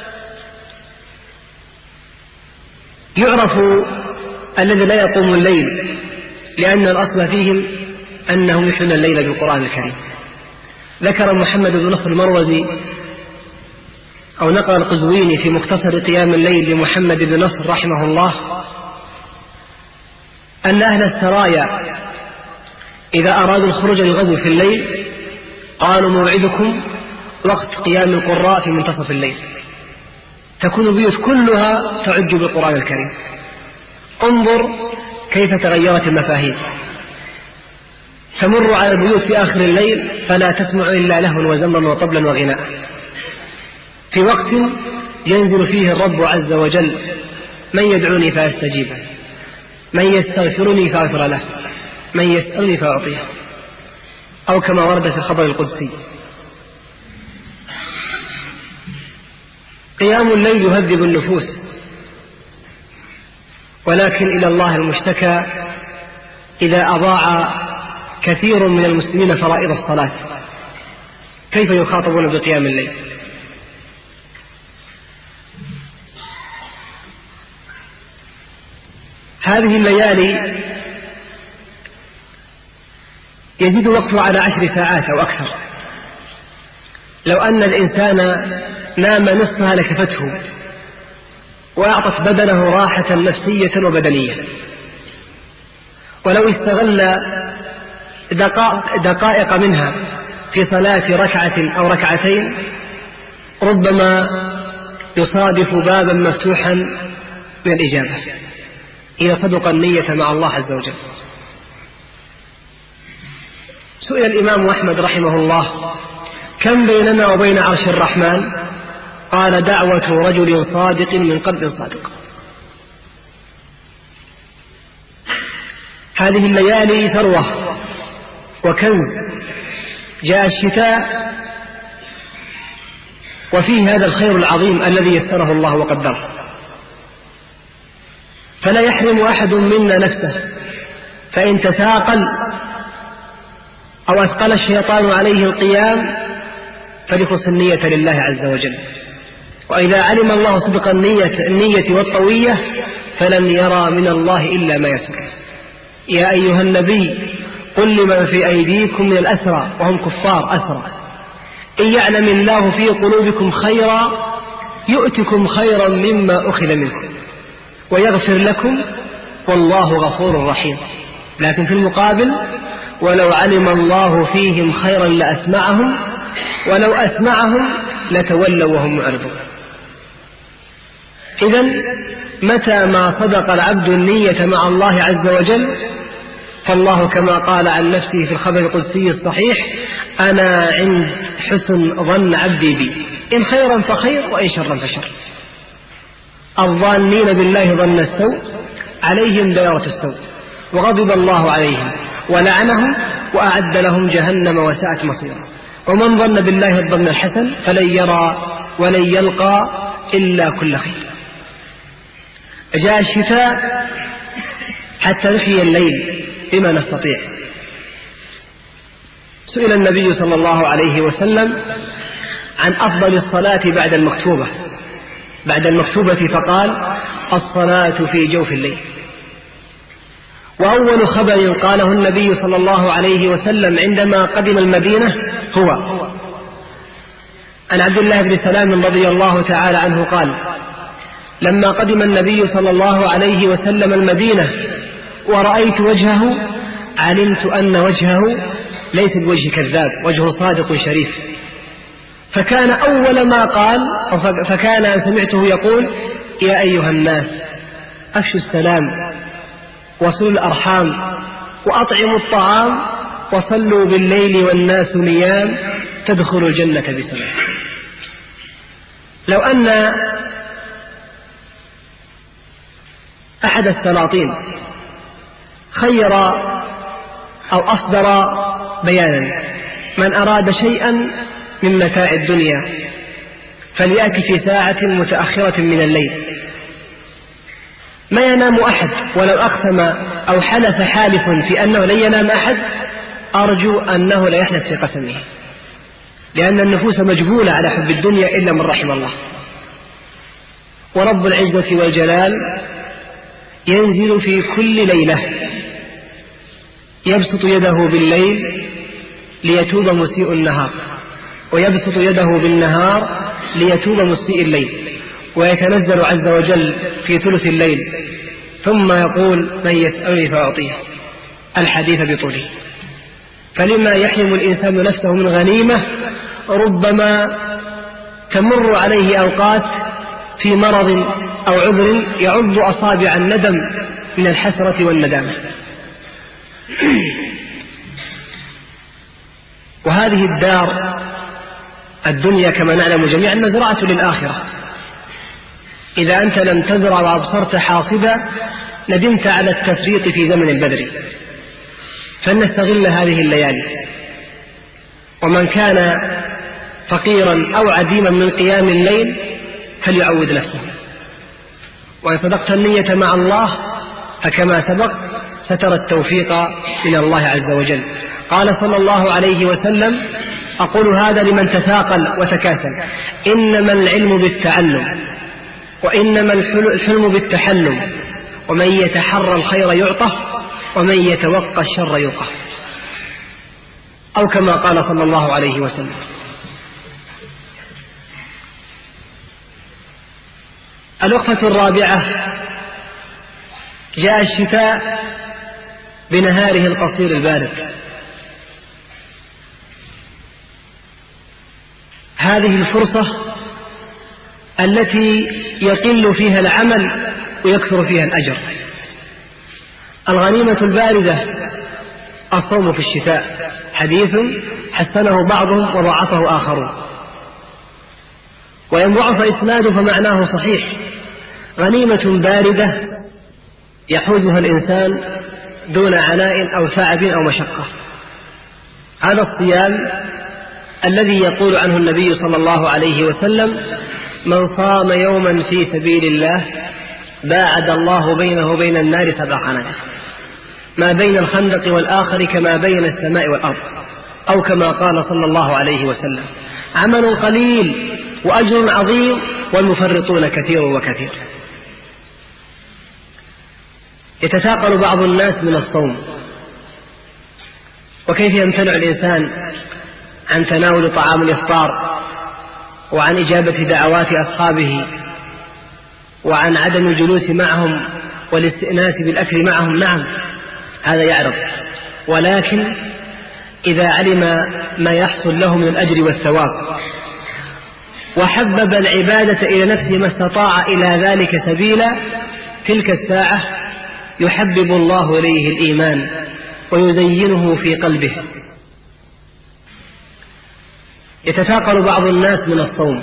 يعرف الذي لا يقوم الليل لأن الأصل فيهم أنهم يحيون الليل بالقرآن الكريم. ذكر محمد بن نصر المروزي أو نقل القزويني في مختصر قيام الليل لمحمد بن نصر رحمه الله أن أهل السرايا إذا أرادوا الخروج للغزو في الليل قالوا موعدكم وقت قيام القراء في منتصف الليل، تكون البيوت كلها تعج بالقرآن الكريم. انظر كيف تغيرت المفاهيم. تمر على البيوت في آخر الليل فلا تسمع إلا لهوا وزمرا وطبلا وغناء، في وقت ينزل فيه الرب عز وجل: من يدعوني فأستجيب، من يستغفرني فأغفر له، من يسألني فأعطيه، أو كما ورد في الخبر القدسي. قيام الليل يهذب النفوس، ولكن إلى الله المشتكى إذا أضاع كثير من المسلمين فرائض الصلاة، كيف يخاطبون بقيام الليل؟ هذه الليالي يزيد وقتها على عشر ساعات أو أكثر. لو أن الإنسان نام نصفها لكفته وأعطت بدنه راحة نفسية وبدنية. ولو استغل دقائق منها في صلاة ركعة أو ركعتين ربما يصادف بابا مفتوحا من الإجابة إذا صدق النية مع الله عز وجل. سئل الإمام أحمد رحمه الله: كم بيننا وبين عرش الرحمن؟ قال: دعوة رجل صادق من قلب صادق. هذه الليالي ثروة وكنز. جاء الشتاء وفيه هذا الخير العظيم الذي يسره الله وقدره، فلا يحرم أحد منا نفسه، فإن تثاقل أو أثقل الشيطان عليه القيام فليخلص النية لله عز وجل. وإذا علم الله صدق النية, النية والطوية فلن يرى من الله إلا ما يسر. يا أيها النبي قل لمن في أيديكم من الأسرى وهم كفار أسرى إن يعلم الله في قلوبكم خيرا يؤتكم خيرا مما أخذ منكم ويغفر لكم والله غفور رحيم. لكن في المقابل: ولو علم الله فيهم خيرا لأسمعهم ولو أسمعهم لتولوا وهم معرضون. إذن متى ما صدق العبد النية مع الله عز وجل فالله كما قال عن نفسه في الخبر القدسي الصحيح: أنا عند حسن ظن عبدي بي، إن خيرا فخير وإن شرا فشر. الظانين بالله ظن السوء عليهم دائرة السوء وغضب الله عليهم ولعنهم وأعد لهم جهنم وساءت مصيرا. ومن ظن بالله الظن الحسن فلن يرى ولن يلقى إلا كل خير. جاء الشتاء حتى نحيي الليل بما نستطيع. سئل النبي صلى الله عليه وسلم عن أفضل الصلاة بعد المكتوبة بعد المكتوبة فقال: الصلاة في جوف الليل. وأول خبر قاله النبي صلى الله عليه وسلم عندما قدم المدينة هو عن عبد الله بن سلام رضي الله تعالى عنه قال: لما قدم النبي صلى الله عليه وسلم المدينة ورأيت وجهه علمت أن وجهه ليس بوجه كذاب، وجهه صادق شريف. فكان أول ما قال أو فكان سمعته يقول: يا أيها الناس أفشوا السلام وصلوا الأرحام وأطعموا الطعام وصلوا بالليل والناس نيام تدخلوا الجنة بسلام. لو أن أحد السلاطين خير أو أصدر بيانا: من أراد شيئا من متاع الدنيا فليأتي في ساعة متأخرة من الليل. ما ينام أحد ولو أقسم أو حلف حالف في أنه لن ينام أحد، أرجو أنه لا يحلف في قسمه، لأن النفوس مجبولة على حب الدنيا إلا من رحم الله. ورب العزة والجلال ينزل في كل ليلة يبسط يده بالليل ليتوب مسيء النهار، ويبسط يده بالنهار ليتوب مسيء الليل، ويتنزل عز وجل في ثلث الليل ثم يقول من يسألني فأعطيه، الحديث بطوله. فلما يحرم الإنسان نفسه من غنيمة ربما تمر عليه أوقات في مرض أو عذر يعض أصابع الندم من الحسرة والندامة. وهذه الدار الدنيا كما نعلم جميعا مزرعة للآخرة. إذا أنت لم تزرع وأبصرت حاصدا ندمت على التفريط في زمن البدر، فلنستغل هذه الليالي. ومن كان فقيرا أو عديما من قيام الليل فليعود نفسه، وإن صدقت النية مع الله فكما سبق سترى التوفيق من الله عز وجل. قال صلى الله عليه وسلم: أقول هذا لمن تثاقل وتكاسل، إنما العلم بالتعلم وإنما الحلم بالتحلم، ومن يتحرى الخير يعطه ومن يتوقى الشر يوقه، أو كما قال صلى الله عليه وسلم. الوقفة الرابعة: جاء الشتاء بنهاره القصير البارد. هذه الفرصة التي يقل فيها العمل ويكثر فيها الأجر. الغنيمة الباردة الصوم في الشتاء، حديث حسنه بعضهم وضعفه آخرون، وإن ضعف إسناده فمعناه صحيح. غنيمة باردة يحوزها الإنسان دون عناء أو تعب أو مشقة. هذا الصيام الذي يقول عنه النبي صلى الله عليه وسلم: من صام يوما في سبيل الله باعد الله بينه وبين النار سبع قناديل، ما بين الخندق والآخر كما بين السماء والأرض، أو كما قال صلى الله عليه وسلم. عمل قليل وأجر عظيم، والمفرطون كثير وكثير. يتثاقل بعض الناس من الصوم، وكيف يمتنع الإنسان عن تناول طعام الإفطار، وعن إجابة دعوات أصحابه، وعن عدم الجلوس معهم والاستئناس بالأكل معهم؟ نعم، هذا يعرض، ولكن إذا علم ما يحصل له من الأجر والثواب وحبب العبادة إلى نفسه ما استطاع إلى ذلك سبيلا، تلك الساعة يحبب الله إليه الإيمان ويزينه في قلبه. يتثاقل بعض الناس من الصوم،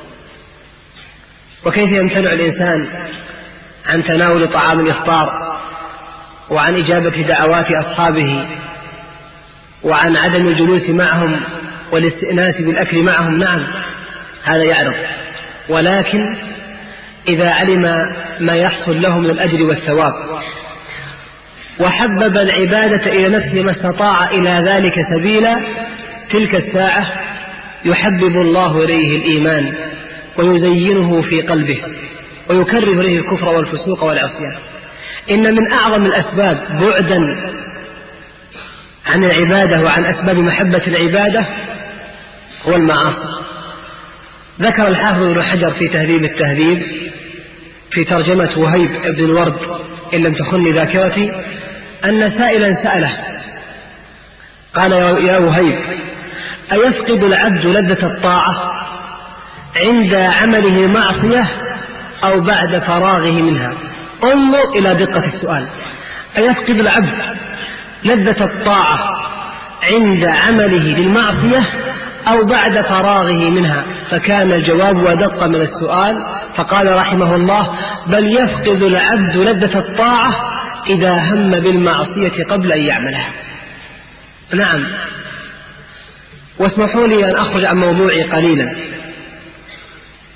وكيف يمتنع الإنسان عن تناول طعام الإفطار، وعن إجابة دعوات أصحابه، وعن عدم الجلوس معهم والاستئناس بالأكل معهم؟ نعم، هذا يعرض، ولكن إذا علم ما يحصل له من الأجر والثواب وحبب العبادة إلى نفسه ما استطاع إلى ذلك سبيلا، تلك الساعة يحبب الله إليه الإيمان ويزينه في قلبه ويكره إليه الكفر والفسوق والعصيان. إن من أعظم الأسباب بعدا عن العبادة وعن أسباب محبة العبادة هو المعاصي. ذكر الحافظ ابن حجر في تهذيب التهذيب في ترجمة وهيب بن الورد إن لم تخني ذاكرتي أن سائلا سأله قال: يا وهيب، أيفقد العبد لذة الطاعة عند عمله معصية أو بعد فراغه منها؟ انظر إلى دقة السؤال. أيفقد العبد لذة الطاعة عند عمله للمعصية أو بعد فراغه منها؟ فكان الجواب ودق من السؤال، فقال رحمه الله: بل يفقد العبد لذة الطاعة إذا هم بالمعصية قبل أن يعملها. نعم، واسمحوا لي أن أخرج عن موضوعي قليلا.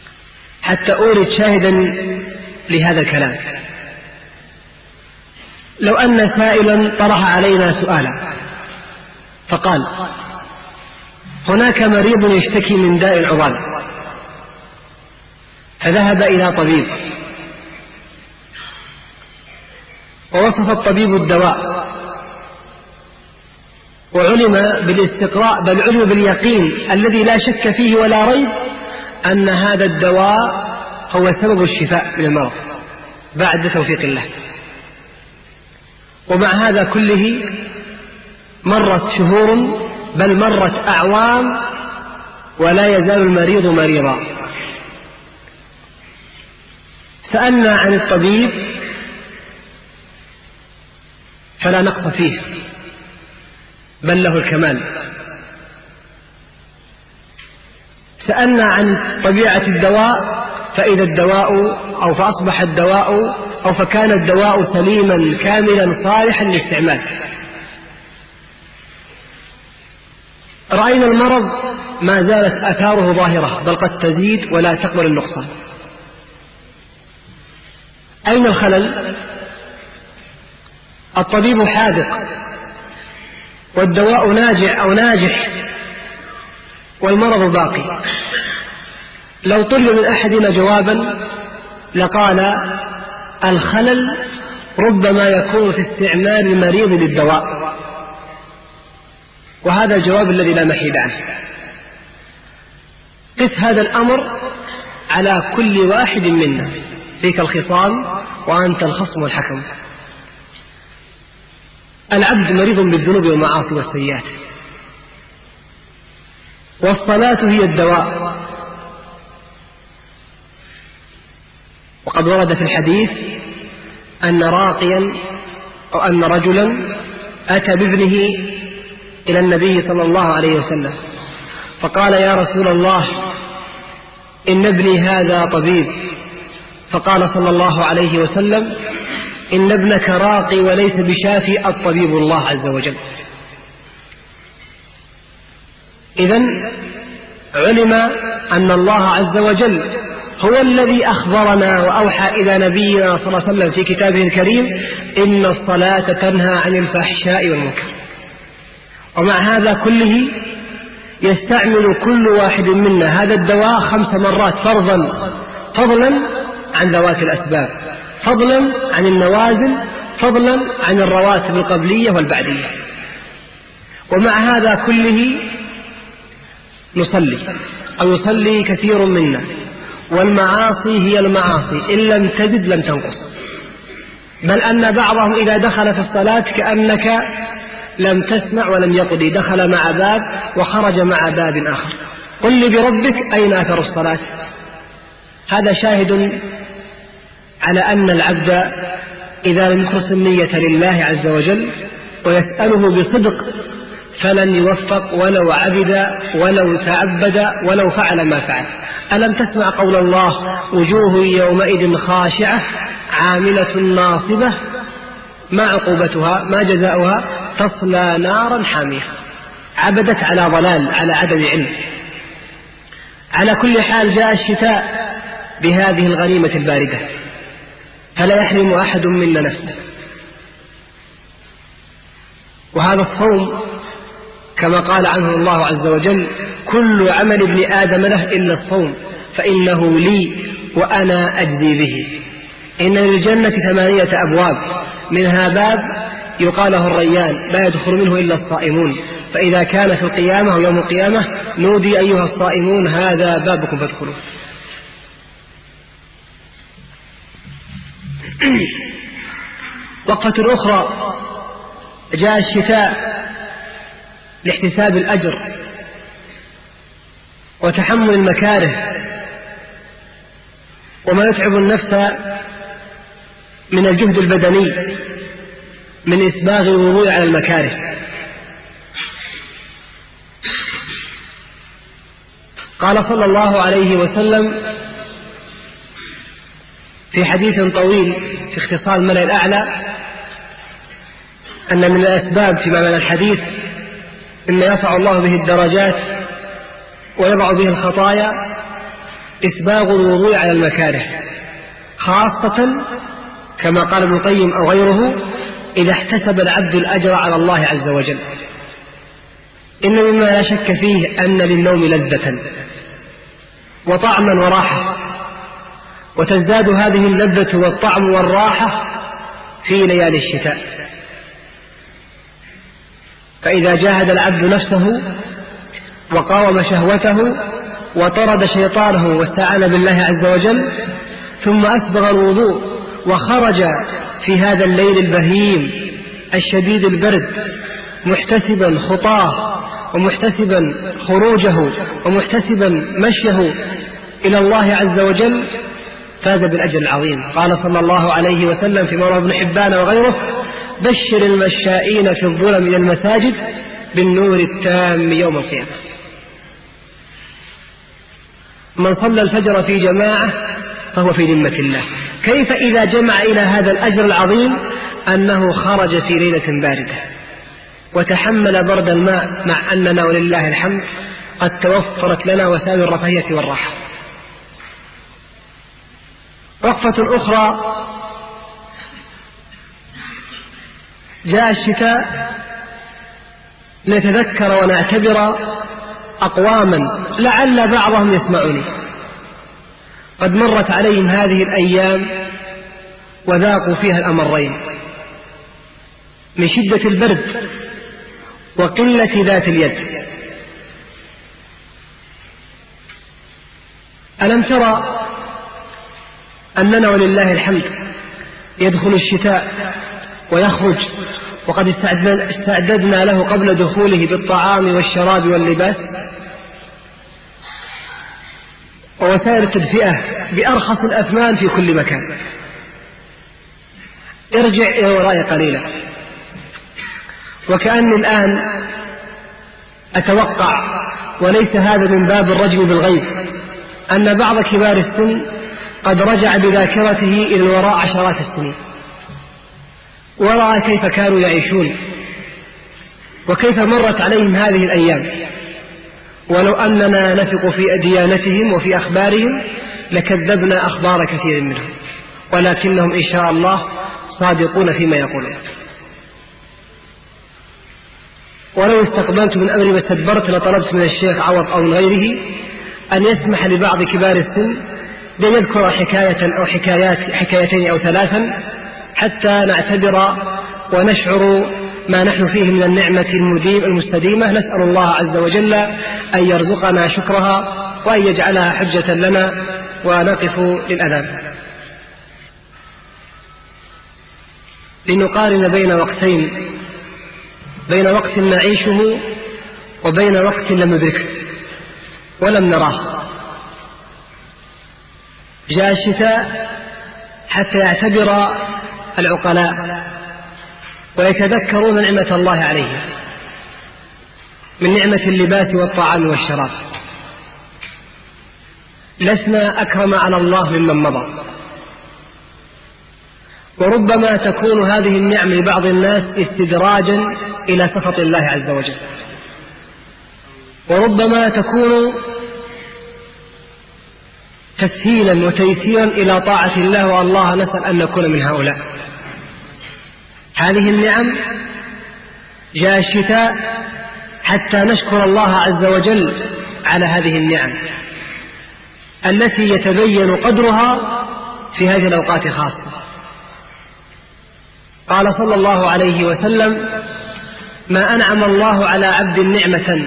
حتى أورد شاهدا لهذا الكلام. لو أن سائلا طرح علينا سؤالا فقال: هناك مريض يشتكي من داء العضال، فذهب إلى طبيب ووصف الطبيب الدواء، وعلم بالاستقراء بل علم باليقين الذي لا شك فيه ولا ريب أن هذا الدواء هو سبب الشفاء من المرض بعد توفيق الله. ومع هذا كله مرت شهور بل مرت أعوام ولا يزال المريض مريضا. سألنا عن الطبيب فلا نقص فيه بل له الكمال. سألنا عن طبيعة الدواء فإذا الدواء أو فأصبح الدواء أو فكان الدواء سليما كاملا صالحا للاستعمال. رأينا المرض ما زالت آثاره ظاهرة بل قد تزيد ولا تقبل النقصان. أين الخلل؟ الطبيب حاذق والدواء ناجع أو ناجح والمرض باقي. لو طلب من أحدنا جوابا لقال: الخلل ربما يكون في استعمال المريض للدواء، وهذا الجواب الذي لا محيد عنه. قس هذا الأمر على كل واحد منا، فيك الخصام وأنت الخصم والحكم. العبد مريض بالذنوب والمعاصي والسيئات، والصلاة هي الدواء. وقد ورد في الحديث أن راقيا أو أن رجلا أتى بابنه إلى النبي صلى الله عليه وسلم فقال: يا رسول الله، إن ابني هذا طبيب. فقال صلى الله عليه وسلم: إن ابنك راقي وليس بشافي، الطبيب الله عز وجل. إذن علم أن الله عز وجل هو الذي أخبرنا وأوحى إلى نبينا صلى الله عليه وسلم في كتابه الكريم: إن الصلاة تنهى عن الفحشاء والمنكر. ومع هذا كله يستعمل كل واحد منا هذا الدواء خمس مرات فرضا، فضلا عن ذوات الأسباب، فضلا عن النوازل، فضلا عن الرواتب القبلية والبعدية. ومع هذا كله نصلي أو يصلي كثير منا، والمعاصي هي المعاصي إن لم تزد لم تنقص، بل أن بعضهم إذا دخل في الصلاة كأنك لم تسمع ولم يقضي، دخل مع باب وخرج مع باب آخر. قل لي بربك أين أثر الصلاة؟ هذا شاهد على أن العبد إذا لم يخلص النية لله عز وجل ويسأله بصدق فلن يوفق ولو عبد ولو تعبد ولو فعل ما فعل. ألم تسمع قول الله: وجوه يومئذ خاشعة عاملة ناصبة ما عقوبتها ما جزاؤها تصلى نارا حامية. عبدت على ضلال، على عدم علم. على كل حال جاء الشتاء بهذه الغنيمة الباردة، فلا يحرم أحد منا نفسه. وهذا الصوم كما قال عنه الله عز وجل: كل عمل ابن آدم له إلا الصوم فإنه لي وأنا أجزي به. إن للجنة ثمانية أبواب، منها باب يقال له الريان لا يدخل منه إلا الصائمون، فإذا كان في القيامة ويوم القيامة نودي أيها الصائمون هذا بابكم فادخلوه. وقة أخرى جاء الشتاء لاحتساب الأجر وتحمل المكاره وما يتعب النفس من الجهد البدني من إسباغ الوضوء على المكاره. قال صلى الله عليه وسلم في حديث طويل في اختصار الملأ الأعلى أن من الأسباب في معنى الحديث إن يرفع الله به الدرجات ويضع به الخطايا إسباغ الوضوء على المكاره، خاصة كما قال ابن القيم أو غيره إذا احتسب العبد الأجر على الله عز وجل. إن مما لا شك فيه أن للنوم لذة وطعما وراحة، وتزداد هذه اللذة والطعم والراحة في ليالي الشتاء. فإذا جاهد العبد نفسه وقاوم شهوته وطرد شيطانه واستعان بالله عز وجل، ثم أسبغ الوضوء وخرج في هذا الليل البهيم الشديد البرد محتسبا خطاه ومحتسبا خروجه ومحتسبا مشيه إلى الله عز وجل، فاز بالأجر العظيم. قال صلى الله عليه وسلم في رواه ابن حبان وغيره: بشر المشائين في الظلم إلى المساجد بالنور التام يوم القيامة. من صلى الفجر في جماعة فهو في ذمة الله. كيف إذا جمع إلى هذا الأجر العظيم أنه خرج في ليلة باردة وتحمل برد الماء، مع أننا ولله الحمد قد توفرت لنا وسائل الرفاهية والراحة. وقفة أخرى: جاء الشتاء نتذكر ونعتبر أقواما لعل بعضهم يسمعني قد مرت عليهم هذه الأيام وذاقوا فيها الأمرين من شدة البرد وقلة ذات اليد. ألم ترى أننا ولله الحمد يدخل الشتاء ويخرج وقد استعددنا له قبل دخوله بالطعام والشراب واللباس ووسائل التدفئة بأرخص الأثمان في كل مكان. ارجع إلى وراء قليلا، وكأني الآن أتوقع، وليس هذا من باب الرجم بالغيب، أن بعض كبار السن قد رجع بذاكرته إلى الوراء عشرات السنين ورأى كيف كانوا يعيشون وكيف مرت عليهم هذه الأيام. ولو أننا نثق في ديانتهم وفي أخبارهم لكذبنا أخبار كثير منهم، ولكنهم إن شاء الله صادقون فيما يقولون. ولو استقبلت من أمري واستدبرت لطلبت من الشيخ عوض أو من غيره أن يسمح لبعض كبار السن بأن يذكر حكاية أو حكايات حكايتين أو ثلاثا حتى نعتبر ونشعر ما نحن فيه من النعمة المديم المستديمة. نسأل الله عز وجل أن يرزقنا شكرها وأن يجعلها حجة لنا ونقف للأذان. لنقارن بين وقتين، بين وقت نعيشه وبين وقت لم ندركه ولم نراه. جاء الشتاء حتى يعتبر العقلاء ويتذكرون نعمة الله عليهم من نعمة اللباس والطعام والشراب. لسنا أكرم على الله ممن مضى، وربما تكون هذه النعم لبعض الناس استدراجا إلى سخط الله عز وجل، وربما تكون تسهيلا وتيسيرا إلى طاعة الله، والله نسأل أن نكون من هؤلاء. هذه النعم جاء الشتاء حتى نشكر الله عز وجل على هذه النعم التي يتبين قدرها في هذه الأوقات خاصة. قال صلى الله عليه وسلم: ما أنعم الله على عبد نعمة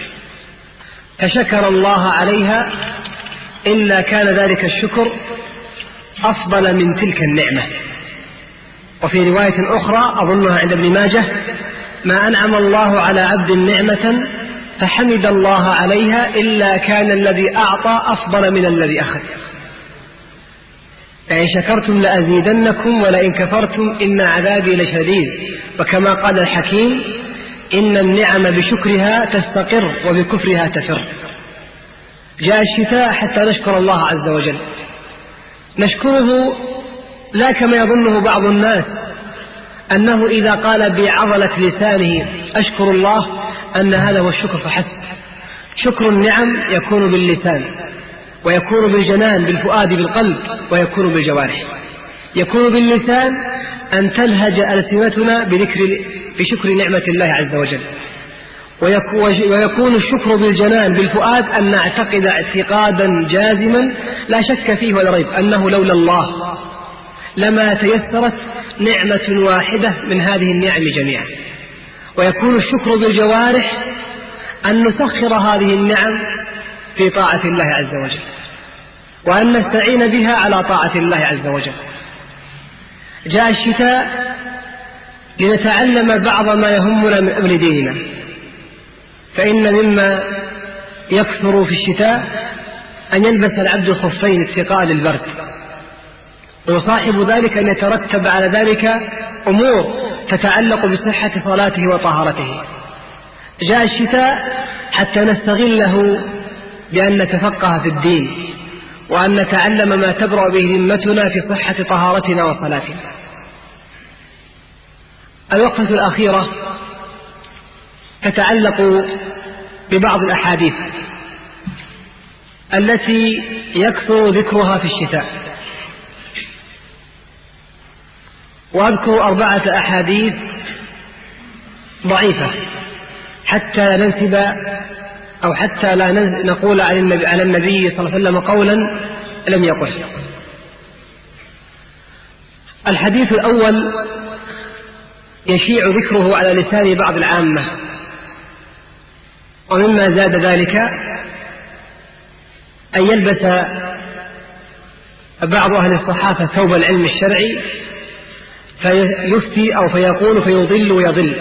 فشكر الله عليها إلا كان ذلك الشكر أفضل من تلك النعمة. وفي رواية أخرى أظنها عند ابن ماجه: ما أنعم الله على عبد نعمة فحمد الله عليها إلا كان الذي أعطى أفضل من الذي أخذ. فإن شكرتم لأزيدنكم ولئن كفرتم إن عذابي لشديد. وكما قال الحكيم: إن النعم بشكرها تستقر وبكفرها تفر. جاء الشتاء حتى نشكر الله عز وجل، نشكره لا كما يظنه بعض الناس أنه إذا قال بعضلة لسانه أشكر الله أن هذا هو الشكر فحسب. شكر النعم يكون باللسان، ويكون بالجنان بالفؤاد بالقلب، ويكون بالجوارح. يكون باللسان أن تلهج ألسنتنا بذكر بشكر نعمة الله عز وجل، ويكون الشكر بالجنان بالفؤاد أن نعتقد اعتقادا جازما لا شك فيه ولا ريب أنه لولا الله لما تيسرت نعمة واحدة من هذه النعم جميعا. ويكون الشكر بالجوارح أن نسخر هذه النعم في طاعة الله عز وجل، وأن نستعين بها على طاعة الله عز وجل. جاء الشتاء لنتعلم بعض ما يهمنا من أمر ديننا، فإن مما يكثر في الشتاء أن يلبس العبد الخفين اتقاء للبرد، ويصاحب ذلك أن يترتب على ذلك أمور تتعلق بصحة صلاته وطهارته. جاء الشتاء حتى نستغله بأن نتفقه في الدين، وأن نتعلم ما تبرأ به ذمتنا في صحة طهارتنا وصلاتنا. الوقفة الأخيرة تتعلق ببعض الأحاديث التي يكثر ذكرها في الشتاء، وأذكر أربعة أحاديث ضعيفة حتى ننسب أو حتى لا نقول على النبي, على النبي صلى الله عليه وسلم قولا لم يقل. الحديث الأول يشيع ذكره على لسان بعض العامة، ومما زاد ذلك أن يلبس بعض أهل الصحافة ثوب العلم الشرعي فيفتي أو فيقول فيضل ويضل.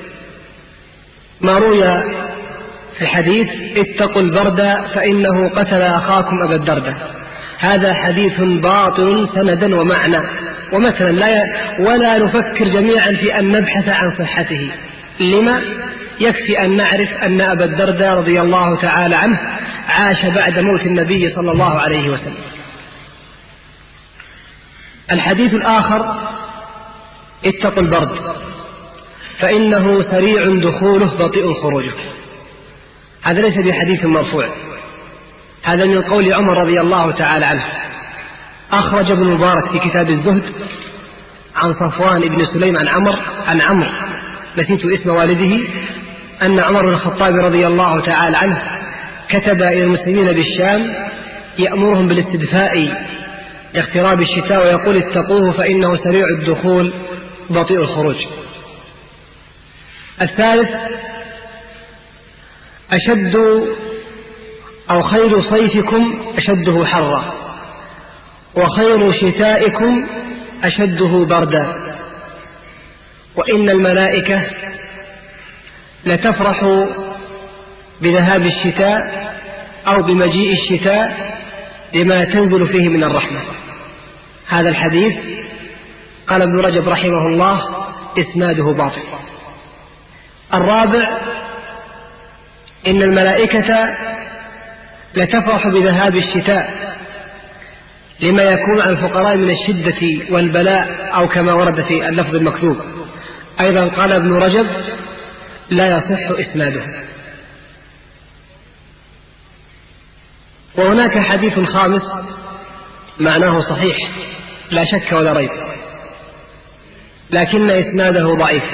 ما روي في الحديث اتقوا البرد فإنه قتل أخاكم أبا الدردة، هذا حديث باطل سندا ومعنى ومثلا، لا ولا نفكر جميعا في أن نبحث عن صحته. لما؟ يكفي أن نعرف أن أبا الدردة رضي الله تعالى عنه عاش بعد موت النبي صلى الله عليه وسلم. الحديث الآخر اتقوا البرد فإنه سريع دخوله بطيء خروجه، هذا ليس بحديث مرفوع، هذا من قول عمر رضي الله تعالى عنه. أخرج ابن المبارك في كتاب الزهد عن صفوان بن سليم عن عمر عن عمرو نسيت اسم والده أن عمر بن الخطاب رضي الله تعالى عنه كتب إلى المسلمين بالشام يأمرهم بالاستدفاء لاقتراب الشتاء ويقول اتقوه فإنه سريع الدخول بطيء الخروج. الثالث أشد أو خير صيفكم أشده حرا، وخير شتائكم أشده بردا، وإن الملائكة لتفرح بذهاب الشتاء أو بمجيء الشتاء لما تنزل فيه من الرحمة. هذا الحديث قال ابن رجب رحمه الله إسناده باطل. الرابع إن الملائكة لتفرح بذهاب الشتاء لما يكون على الفقراء من الشدة والبلاء، أو كما ورد في اللفظ المكتوب. أيضا قال ابن رجب لا يصح إسناده. وهناك حديث خامس معناه صحيح لا شك ولا ريب، لكن إسناده ضعيف.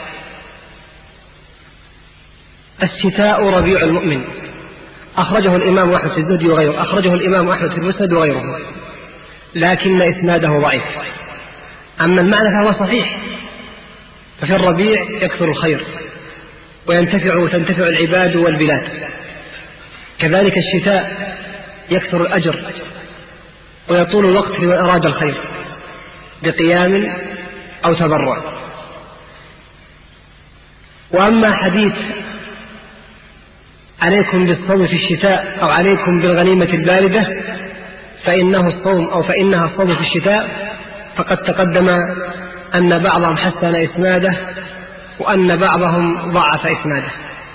الشتاء ربيع المؤمن، أخرجه الإمام أحمد في الزهد وغيره، أخرجه الإمام أحمد في المسند وغيره، لكن إسناده ضعيف. أما المعنى فهو صحيح، ففي الربيع يكثر الخير وينتفع وتنتفع العباد والبلاد، كذلك الشتاء يكثر الأجر ويطول الوقت لمن أراد الخير بقيام أو تبرع. وأما حديث عليكم بالصوم في الشتاء أو عليكم بالغنيمة الباردة فإنه الصوم أو فإنها الصوم في الشتاء، فقد تقدم أن بعضهم حسن إسناده وأن بعضهم ضعف إسناده.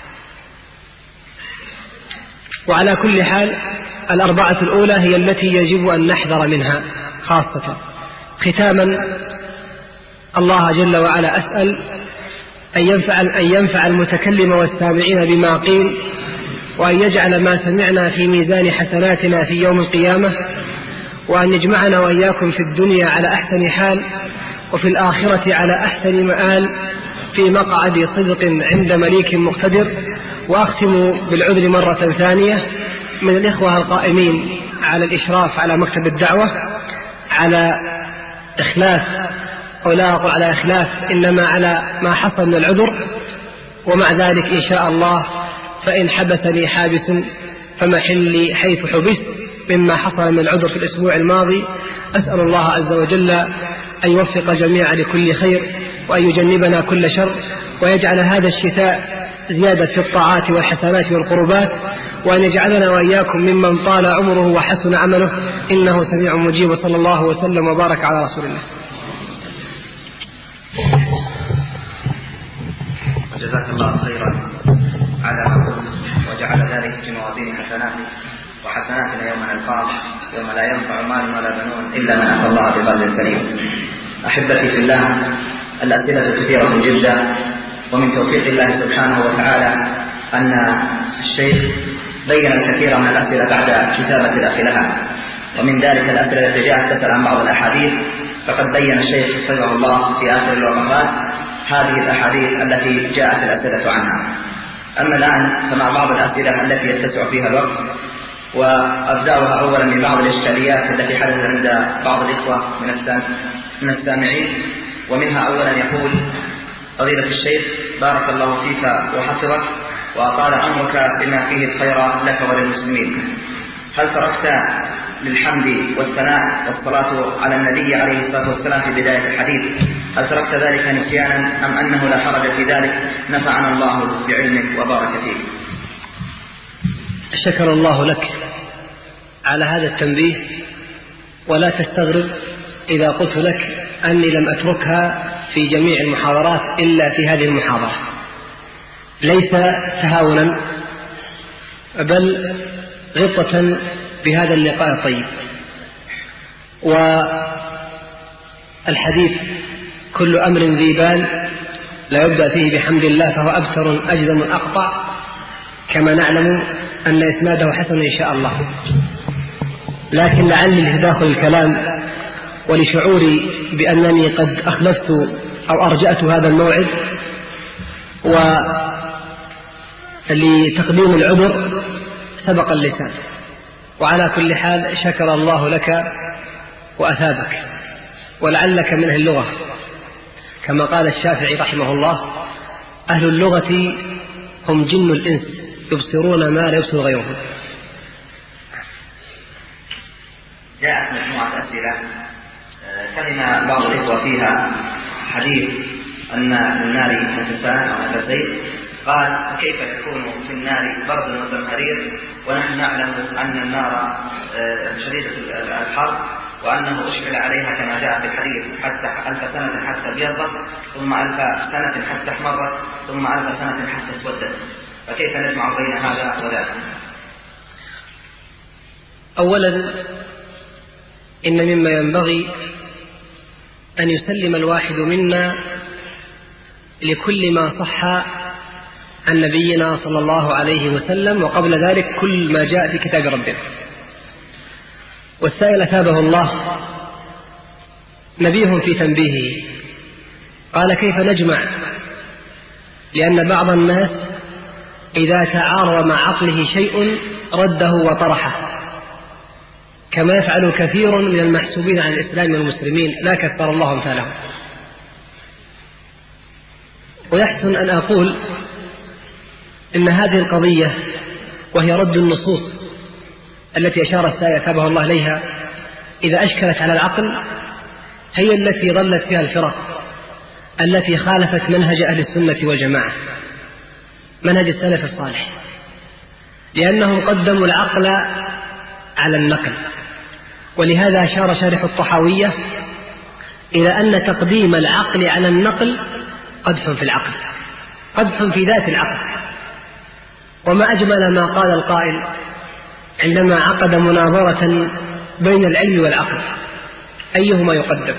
وعلى كل حال الأربعة الأولى هي التي يجب أن نحذر منها خاصة. ختاما، الله جل وعلا أسأل أن ينفع, أن ينفع المتكلم والسامعين بما قيل وأن يجعل ما سمعنا في ميزان حسناتنا في يوم القيامة، وأن يجمعنا وإياكم في الدنيا على أحسن حال، وفي الآخرة على أحسن مآل، في مقعد صدق عند مليك مقتدر. وأختم بالعذر مرة ثانية من الإخوة القائمين على الإشراف على مكتب الدعوة على إخلاف، أو لا أقول على إخلاف، إنما على ما حصل من العذر. ومع ذلك إن شاء الله فإن حبسني حابس فمحلي حيث حبست مما حصل من العذر في الأسبوع الماضي. أسأل الله عز وجل أن يوفق جميعا لكل خير، وأن يجنبنا كل شر، ويجعل هذا الشتاء زيادة في الطاعات والحسنات والقربات، وأن يجعلنا وإياكم ممن طال عمره وحسن عمله، إنه سميع مجيب. وصلى الله وسلم وبارك على رسول الله. جزاك الله خيرا على ما قلت، وجعل ذلك في موازين حسناتك وحسناتنا يوم نلقاه، يوم لا ينفع مال ولا بنون إلا من أتى الله بقلب سليم. أحبتي في الله، الأسئلة كثيرة جدا، ومن توفيق الله سبحانه وتعالى أن الشيخ بين الكثير من الأسئلة بعد كتابة الأخ لها. ومن ذلك الأسئلة التي جاءت تسأل عن بعض الأحاديث، فقد بين الشيخ حفظه الله في آخر الوقفات هذه الأحاديث التي جاءت الأسئلة عنها. أما الآن فمع بعض الأسئلة التي يتسع فيها الوقت، وأبدأها أولا من بعض الإشكاليات التي حدثت عند بعض الإخوة من السامعين. ومنها أولا يقول: فضيلة الشيخ، بارك الله فيك وحفظك وأطال عمرك بما فيه الخير لك وللمسلمين، هل تركت للحمد والثناء والصلاة على النبي عليه الصلاة والسلام في بداية الحديث، هل تركت ذلك نسيانا أم أنه لا حرج في ذلك؟ نفعنا الله بعلمك وبارك فيك. شكر الله لك على هذا التنبيه، ولا تستغرب إذا قلت لك أني لم أتركها في جميع المحاضرات إلا في هذه المحاضرة، ليس تهاونا بل غبطة بهذا اللقاء الطيب. والحديث كل أمر ذي بال لا يبدأ فيه بحمد الله فهو أبتر أجزم أقطع، كما نعلم أن إسناده حسن إن شاء الله. لكن لعلي لتداخل الكلام ولشعوري بأنني قد أخلفت أو أرجأت هذا الموعد، ولتقديم العذر سبق اللسان. وعلى كل حال شكر الله لك وأثابك، ولعلك من أهل اللغة، كما قال الشافعي رحمه الله: أهل اللغة هم جن الإنس يبصرون ما لا يبصر غيرهم. جاءت مجموعة أسئلة كلمة بعض الإخوة فيها حديث أن النار نفسان أو نفسين، قال: كيف يكون في النار برد وزمهرير ونحن نعلم أن النار شديدة الحر، وأنه أشعل عليها كما جاء في الحديث حتى ألف سنة حتى ابيضت، ثم ألف سنة حتى احمرت، ثم ألف سنة حتى اسودت، فكيف نجمع بين هذا وذاك؟ أولا، إن مما ينبغي أن يسلم الواحد منا لكل ما صح عن نبينا صلى الله عليه وسلم، وقبل ذلك كل ما جاء في كتاب ربنا. والسائل أثابه الله نبيه في تنبيهه، قال: كيف نجمع؟ لأن بعض الناس إذا تعارض مع عقله شيء رده وطرحه، كما يفعل كثير من المحسوبين عن الإسلام والمسلمين، لا كثر الله أمثالهم. ويحسن أن أقول إن هذه القضية، وهي رد النصوص التي أشار السائل أثابه الله إليها، إذا أشكلت على العقل هي التي ظلت فيها الفرق التي خالفت منهج أهل السنة والجماعة، منهج السلف الصالح، لأنهم قدموا العقل على النقل. ولهذا أشار شارح الطحاوية إلى أن تقديم العقل على النقل قدح في العقل، قدح في ذات العقل. وما أجمل ما قال القائل عندما عقد مناظرة بين العلم والعقل: أيهما يقدم؟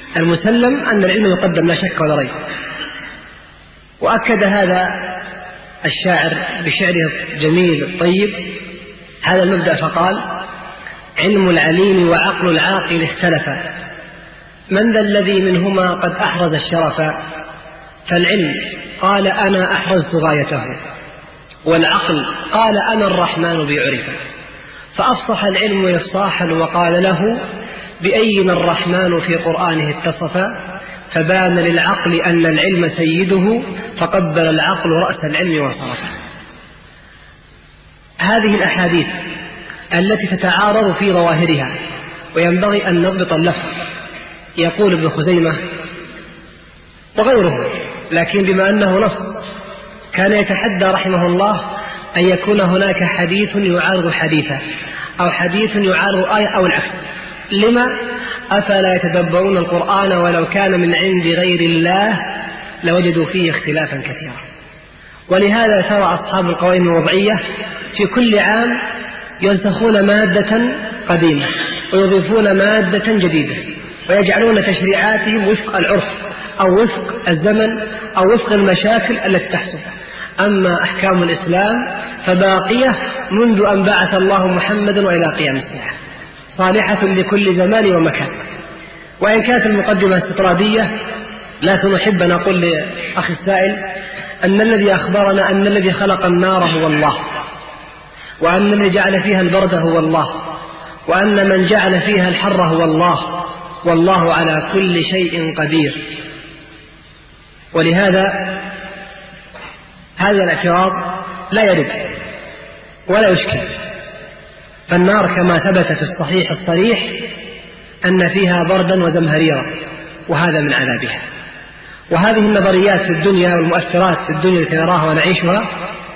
المسلم أن العلم يقدم لا شك ولا ريب، وأكد هذا الشاعر بشعره الجميل الطيب هذا المبدأ فقال: علم العليم وعقل العاقل اختلفا، من ذا الذي منهما قد أحرز الشرفا؟ فالعلم قال أنا أحرزت غايته، والعقل قال أنا الرحمن بي عرفا. فأفصح العلم إفصاحا وقال له بأين الرحمن في قرآنه اتصفا، فبان للعقل أن العلم سيده، فقبل العقل رأس العلم وصرفا. هذه الأحاديث التي تتعارض في ظواهرها وينبغي أن نضبط اللفظ. يقول ابن خزيمة وغيره، لكن بما أنه نص كان يتحدى رحمه الله أن يكون هناك حديث يعارض حديثا أو حديث يعارض آية أو العكس. لما؟ أفلا يتدبرون القرآن ولو كان من عند غير الله لوجدوا فيه اختلافا كثيرا. ولهذا ترى أصحاب القوانين الوضعية في كل عام ينسخون مادة قديمة ويضيفون مادة جديدة، ويجعلون تشريعاتهم وفق العرف أو وفق الزمن أو وفق المشاكل التي تحصل. أما أحكام الإسلام فباقية منذ أن بعث الله محمدا وإلى قيام الساعة، صالحة لكل زمان ومكان. وإن كانت المقدمة استطرادية، لكن نحب أن نقول لأخي السائل أن الذي أخبرنا أن الذي خلق النار هو الله، وأن الذي جعل فيها البرد هو الله، وأن من جعل فيها الحر هو الله، والله على كل شيء قدير. ولهذا هذا الاعتراض لا يرد ولا يشكل. فالنار كما ثبت في الصحيح الصريح أن فيها بردا وزمهريرا، وهذا من عذابها. وهذه النظريات في الدنيا والمؤثرات في الدنيا التي نراها ونعيشها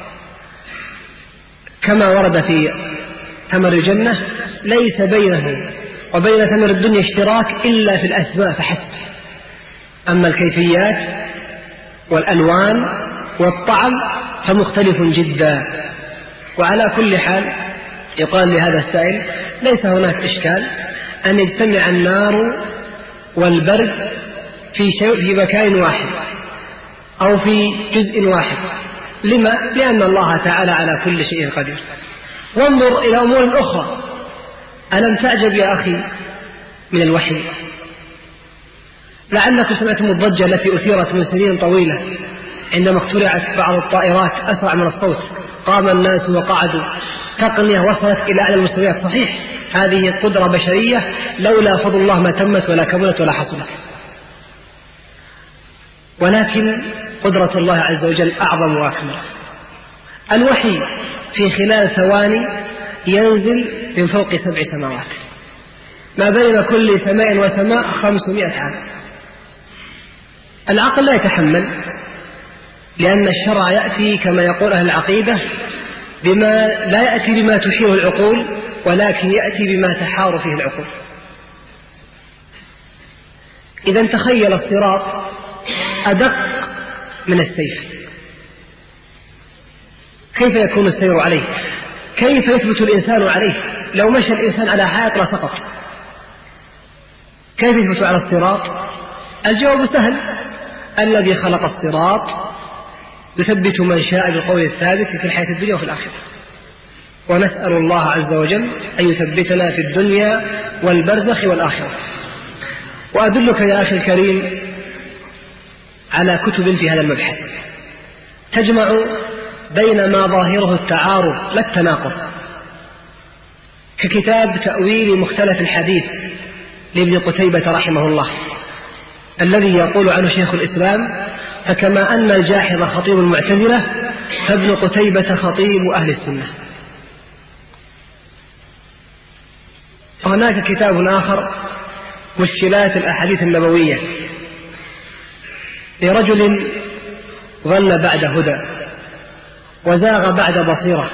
كما ورد في تمر الجنة ليس بينه وبين تمر الدنيا اشتراك إلا في الأسماء فحسب، أما الكيفيات والألوان والطعم فمختلف جدا. وعلى كل حال يقال لهذا السائل ليس هناك إشكال أن يجتمع النار والبرد في شيء في مكان واحد أو في جزء واحد. لما؟ لأن الله تعالى على كل شيء قدير. وانظر إلى أمور أخرى. ألم تعجب يا أخي من الوحي؟ لعلكم سمعتم الضجة التي أثيرت من سنين طويلة عندما اخترعت بعض الطائرات أسرع من الصوت، قام الناس وقعدوا، تقنية وصلت إلى أعلى المستويات. صحيح هذه قدرة بشرية لولا فضل الله ما تمت ولا كملت ولا حصلت، ولكن قدرة الله عز وجل أعظم وأكمل. الوحي في خلال ثواني ينزل من فوق سبع سماوات، ما بين كل سماء وسماء خمسمائة عام. العقل لا يتحمل، لأن الشرع يأتي كما يقول أهل العقيدة بما لا يأتي بما تحيله العقول، ولكن يأتي بما تحار فيه العقول. إذا تخيل الصراط أدق من السيف، كيف يكون السير عليه؟ كيف يثبت الإنسان عليه؟ لو مشى الإنسان على حائط لسقط. كيف يثبت على الصراط؟ الجواب سهل: الذي خلق الصراط يثبت من شاء بالقول الثابت في الحياة الدنيا وفي الآخرة. ونسأل الله عز وجل أن يثبتنا في الدنيا والبرزخ والآخرة. وأدلك يا أخي الكريم على كتب في هذا المبحث تجمع بين ما ظاهره التعارض لا التناقض، ككتاب تأويل مختلف الحديث لابن قتيبة رحمه الله، الذي يقول عنه شيخ الإسلام: فكما أن الجاحظ خطيب المعتزلة فابن قتيبة خطيب أهل السنة. هناك كتاب آخر مشكلات الأحاديث النبوية لرجل ظل بعد هدى وزاغ بعد بصيرة.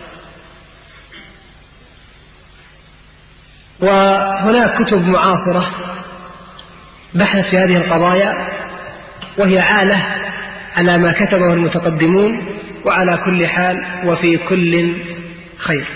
وهناك كتب معاصرة بحثت في هذه القضايا، وهي عالة على ما كتبه المتقدمون، وعلى كل حال وفي كل خير.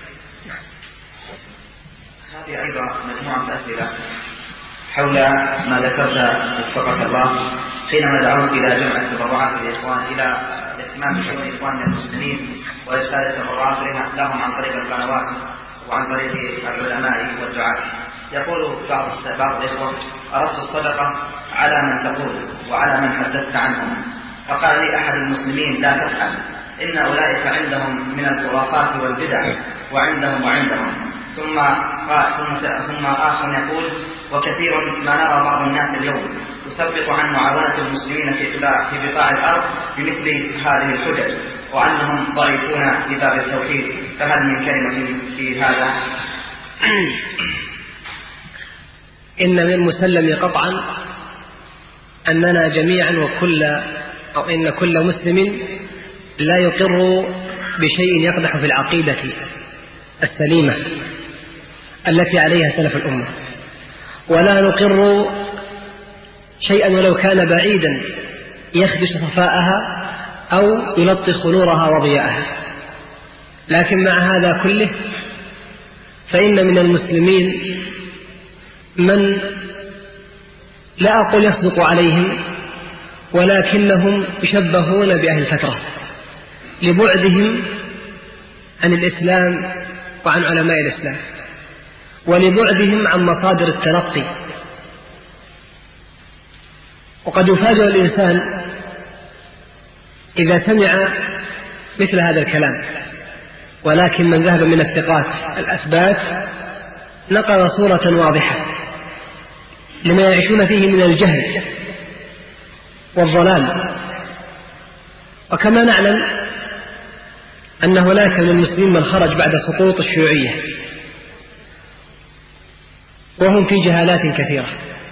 هذه أيضا مجموعة أسئلة حول ما ذكرت وفقك الله حينما دعوت إلى جمع التبرعات للإخوان إلى الاهتمام بشؤون إخواننا المسلمين وإرسال التبرعات لهم عن طريق القنوات وعن طريق العلماء والدعاة. يقول بعض بعض الإخوة: أردت الصدقة على من تقول وعلى من حدثت عنهم، فقال لي أحد المسلمين: لا تفعل، إن أولئك عندهم من الخرافات والبدع وعندهم وعندهم. ثم ثم آخر يقول: وكثير ما نرى بعض الناس اليوم يثبت عن معاونة المسلمين في بقاع الأرض بمثل هذه الحجج، وأنهم ضعيفون في باب التوحيد، فهل من كلمة في هذا؟ إن من المسلم قطعا أننا جميعا وكل أو إن كل مسلم لا يقر بشيء يقدح في العقيدة السليمة التي عليها سلف الأمة، ولا نقر شيئا ولو كان بعيدا يخدش صفاءها أو يلطخ نورها وضياءها. لكن مع هذا كله فإن من المسلمين من لا أقول يصدق عليهم، ولكنهم يشبهون بأهل الفترة لبعدهم عن الإسلام وعن علماء الإسلام، ولبعدهم عن مصادر التلقي. وقد يفاجأ الإنسان إذا سمع مثل هذا الكلام، ولكن من ذهب من الثقات الأثبات نقل صورة واضحة لما يعيشون فيه من الجهل والضلال. وكما نعلم أن هناك من المسلمين من خرج بعد سقوط الشيوعية وهم في جهالات كثيرة.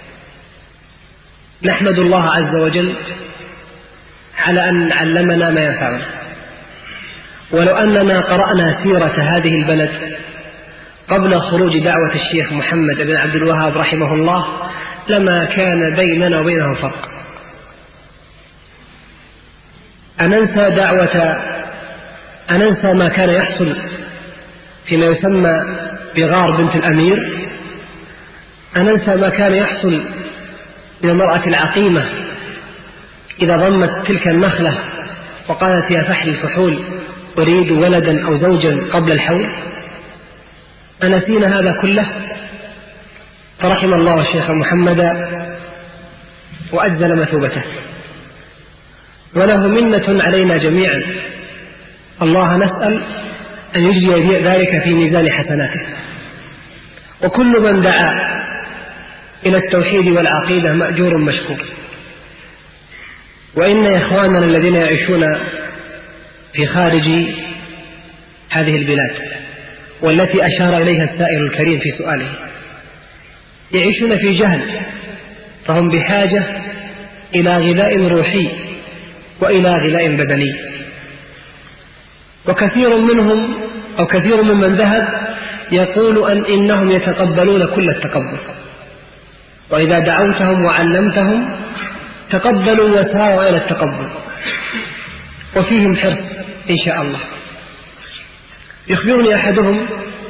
نحمد الله عز وجل على أن علمنا ما ينفعنا. ولو أننا قرأنا سيرة هذه البلد قبل خروج دعوة الشيخ محمد بن عبد الوهاب رحمه الله لما كان بيننا وبينهم فرق. أننسى دعوة أننسى ما كان يحصل فيما يسمى بغار بنت الأمير، أننسى ما كان يحصل من المرأة العقيمة إذا ضمت تلك النخلة وقالت: يا فحل الفحول أريد ولدا أو زوجا قبل الحول. أنسينا هذا كله؟ فرحم الله الشيخ محمد وأجزل مثوبته، وله منة علينا جميعا. الله نسأل أن يجري ذلك في ميزان حسناته. وكل من دعا إلى التوحيد والعقيدة مأجور مشكور. وإن إخواننا الذين يعيشون في خارج هذه البلاد والتي أشار إليها السائل الكريم في سؤاله يعيشون في جهل، فهم بحاجة إلى غذاء روحي وإلى غذاء بدني. وكثير منهم أو كثير ممن ذهب يقول أن إنهم يتقبلون كل التقبل، وإذا دعوتهم وعلمتهم تقبلوا وساروا إلى التقبل، وفيهم حرص إن شاء الله. يخبرني أحدهم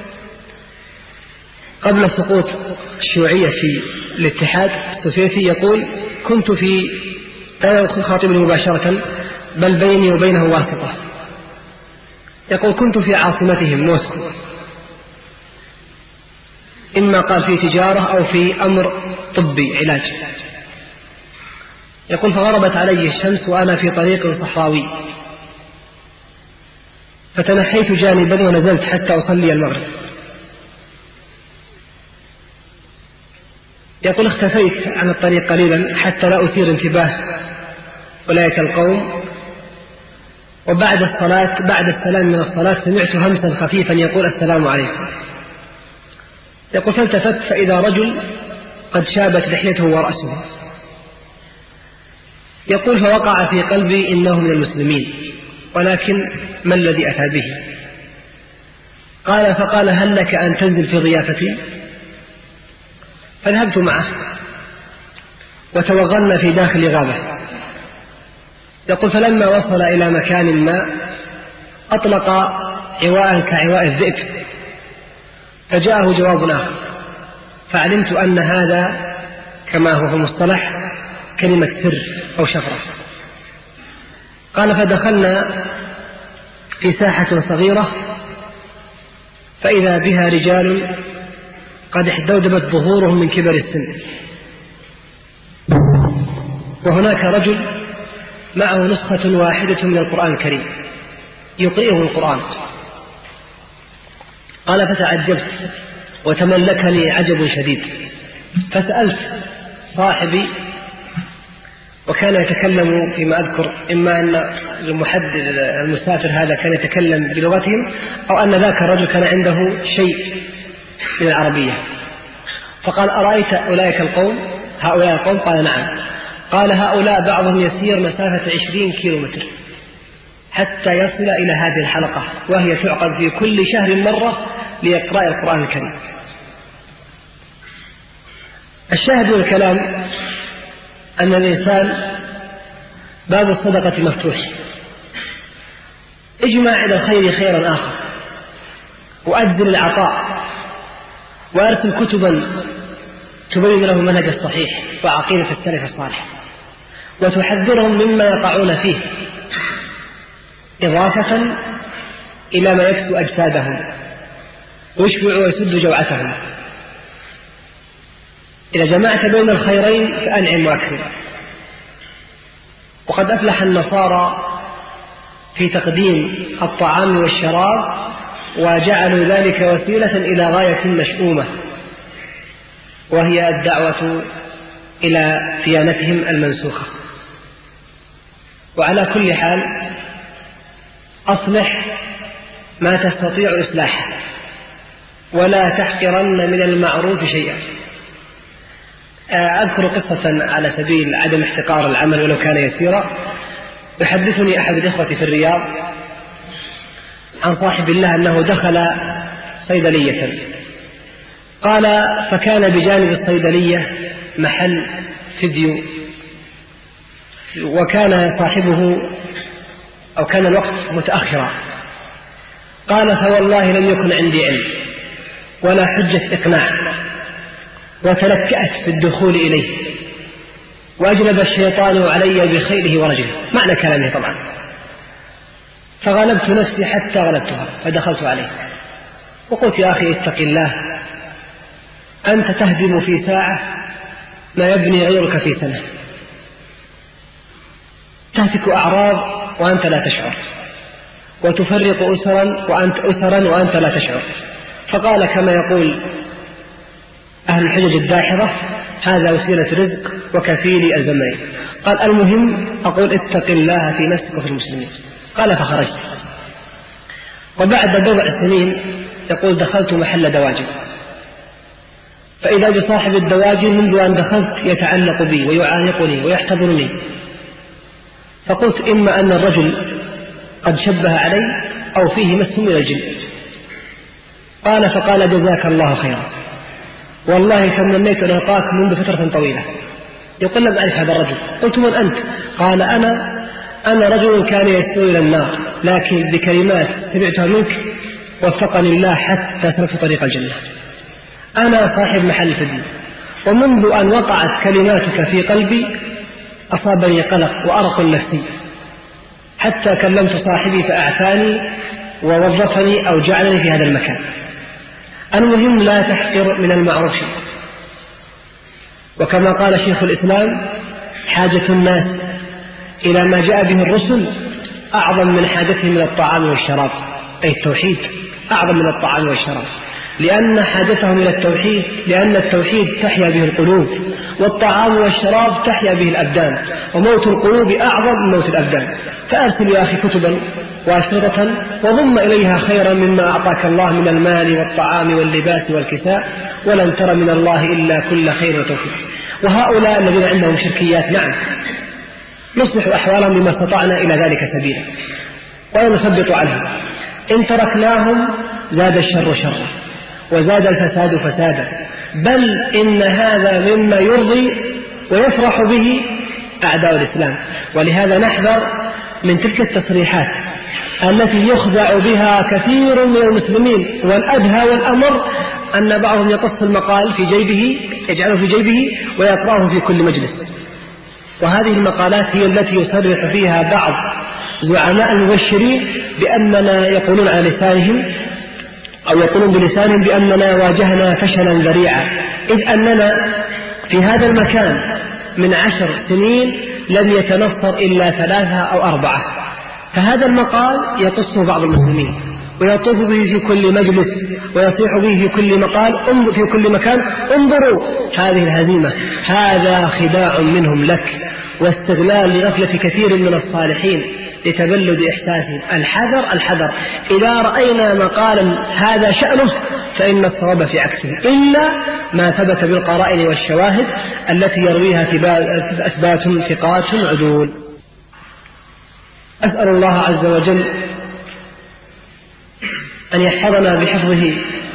قبل سقوط الشيوعية في الاتحاد السوفيتي يقول: كنت في لا خاطبني مباشرة بل بيني وبينه واسطة، يقول: كنت في عاصمتهم موسكو، إما قال في تجارة أو في أمر طبي علاج. يقول: فغربت علي الشمس وأنا في طريق صحراوي، فتنحيت جانبا ونزلت حتى أصلي المغرب. يقول: اختفيت عن الطريق قليلا حتى لا أثير انتباه أولئك القوم، وبعد الصلاة بعد السلام من الصلاة سمعت همسا خفيفا يقول: السلام عليكم. يقول: فالتفت فإذا رجل قد شابت لحيته ورأسه. يقول: فوقع في قلبي إنه من المسلمين، ولكن ما الذي أتى به؟ قال: فقال: هل لك أن تنزل في ضيافتي؟ فذهبت معه وتوغلنا في داخل غابة. يقول: فلما وصل إلى مكان ما أطلق عواء كعواء الذئب، فجاءه جواب آخر، فعلمت أن هذا كما هو في المصطلح كلمة سر أو شفرة. قال فدخلنا في ساحة صغيرة فإذا بها رجال قد احتودبت ظهورهم من كبر السن، وهناك رجل معه نسخة واحدة من القرآن الكريم يقرئه القرآن. قال فتعجبت وتملكني عجب شديد، فسألت صاحبي وكان يتكلم فيما أذكر إما أن المحدث المسافر هذا كان يتكلم بلغتهم أو أن ذاك الرجل كان عنده شيء من العربية. فقال أرأيت أولئك القوم هؤلاء القوم؟ قال نعم. قال هؤلاء بعضهم يسير مسافة عشرين كيلو متر حتى يصل إلى هذه الحلقة، وهي تعقد في كل شهر مرة ليقرأ القرآن الكريم. الشاهد من الكلام أن الإنسان باب الصدقة مفتوح، اجمع إلى الخير خيرا آخر، وأجزل العطاء، وأرسل كتبا تبين له منهج الصحيح وعقيدة السلف الصالح، وتحذرهم مما يقعون فيه، إضافة إلى ما يكسو أجسادهم ويشبع ويسد جوعتهم. إذا جمعت بين الخيرين فأنعم وأكرم. وقد أفلح النصارى في تقديم الطعام والشراب، وجعلوا ذلك وسيلة إلى غاية مشؤومة، وهي الدعوة إلى ديانتهم المنسوخة. وعلى كل حال أصلح ما تستطيع إصلاحه، ولا تحقرن من المعروف شيئا. أذكر قصة على سبيل عدم احتقار العمل ولو كان يسيرا. يحدثني أحد الإخوة في الرياض عن صاحب الله أنه دخل صيدلية، قال فكان بجانب الصيدلية محل فيديو، وكان صاحبه أو كان الوقت متأخرا. قال فوالله لم يكن عندي علم ولا حجة إقناع، وتلكأت في الدخول إليه، وأجلب الشيطان علي بخيله ورجله، معنى كلامه طبعا. فغلبت نفسي حتى غلبتها فدخلت عليه وقلت يا أخي اتق الله، أنت تهدم في ساعة ما يبني غيرك في سنة، تهتك أعراض وأنت لا تشعر، وتفرق أسرا وأنت, أسرا وأنت لا تشعر. فقال كما يقول أهل الحجج الداحرة هذا وسيلة رزق وكفيل الزمين. قال المهم أقول اتق الله في نفسك وفي المسلمين. قال فخرجت. وبعد بضع سنين يقول دخلت محل دواجن، فإذا بصاحب الدواجن منذ أن دخلت يتعلق بي ويعانقني ويحتضنني، فقلت إما أن الرجل قد شبه علي أو فيه مس من الجن. قال فقال جزاك الله خيرا، والله تمنيت أن ألقاك منذ فترة طويلة. يقول لم أعرف هذا الرجل. قلت من أنت؟ قال أنا أنا رجل كان يسير إلى النار، لكن بكلمات سمعتها منك وفقني الله حتى سلكت طريق الجنة. أنا صاحب محل فدي، ومنذ أن وقعت كلماتك في قلبي أصابني قلق وأرق نفسي، حتى كلمت صاحبي فأعفاني ووظفني أو جعلني في هذا المكان. المهم لا تحقر من المعروف شيء. وكما قال شيخ الإسلام حاجة الناس إلى ما جاء به الرسل أعظم من حاجتهم من الطعام والشراب، أي التوحيد أعظم من الطعام والشراب، لأن حاجتهم إلى التوحيد، لأن التوحيد تحيا به القلوب، والطعام والشراب تحيا به الأبدان، وموت القلوب أعظم من موت الأبدان. فأرسل يا أخي كتبا وأشرطة وضم إليها خيرا مما أعطاك الله من المال والطعام واللباس والكساء، ولن ترى من الله إلا كل خير وتوفيق. وهؤلاء الذين عندهم شركيات نعم نصلح أحوالهم بما استطعنا إلى ذلك سبيلا، ولا نثبط عنهم. إن تركناهم زاد الشر شرا وزاد الفساد فسادا، بل إن هذا مما يرضي ويفرح به أعداء الإسلام. ولهذا نحذر من تلك التصريحات التي يخدع بها كثير من المسلمين، والأدهى والأمر أن بعضهم يقص المقال في جيبه يجعله في جيبه ويقرأه في كل مجلس. وهذه المقالات هي التي يصرح فيها بعض زعماء المبشرين بأننا يقولون على لسانهم أو يقولون بلسانهم بأننا واجهنا فشلا ذريعا، إذ أننا في هذا المكان من عشر سنين لم يتنصر إلا ثلاثة أو أربعة. فهذا المقال يقصه بعض المسلمين ويطوف به في كل مجلس ويصيح به في كل مقال في كل مكان: انظروا هذه الهزيمة. هذا خداع منهم لك واستغلال لغفلة كثير من الصالحين لتبلد إحساسهم. الحذر الحذر، إذا رأينا مقالا هذا شأنه فإن الصواب في عكسه، إلا ما ثبت بالقرائن والشواهد التي يرويها أثبات ثقات عدول. أسأل الله عز وجل أن يحفظنا بحفظه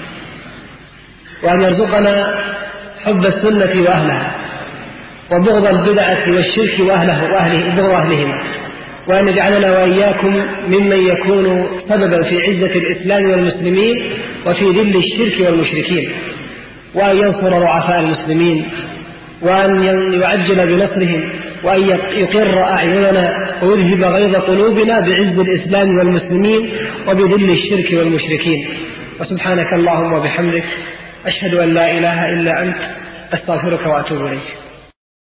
وأن يرزقنا حب السنة وأهلها وبغض البدعة والشرك وأهله وأهله وبغض أهلهما، وأن يجعلنا وإياكم ممن يكون سببا في عزة الإسلام والمسلمين وفي ذل الشرك والمشركين، وأن ينصر ضعفاء المسلمين، وأن يعجل بنصرهم، وأن يقر أعيننا ويذهب غيظ قلوبنا بعز الإسلام والمسلمين وبذل الشرك والمشركين. وسبحانك اللهم وبحمدك، أشهد أن لا إله إلا أنت، أستغفرك وأتوب إليك.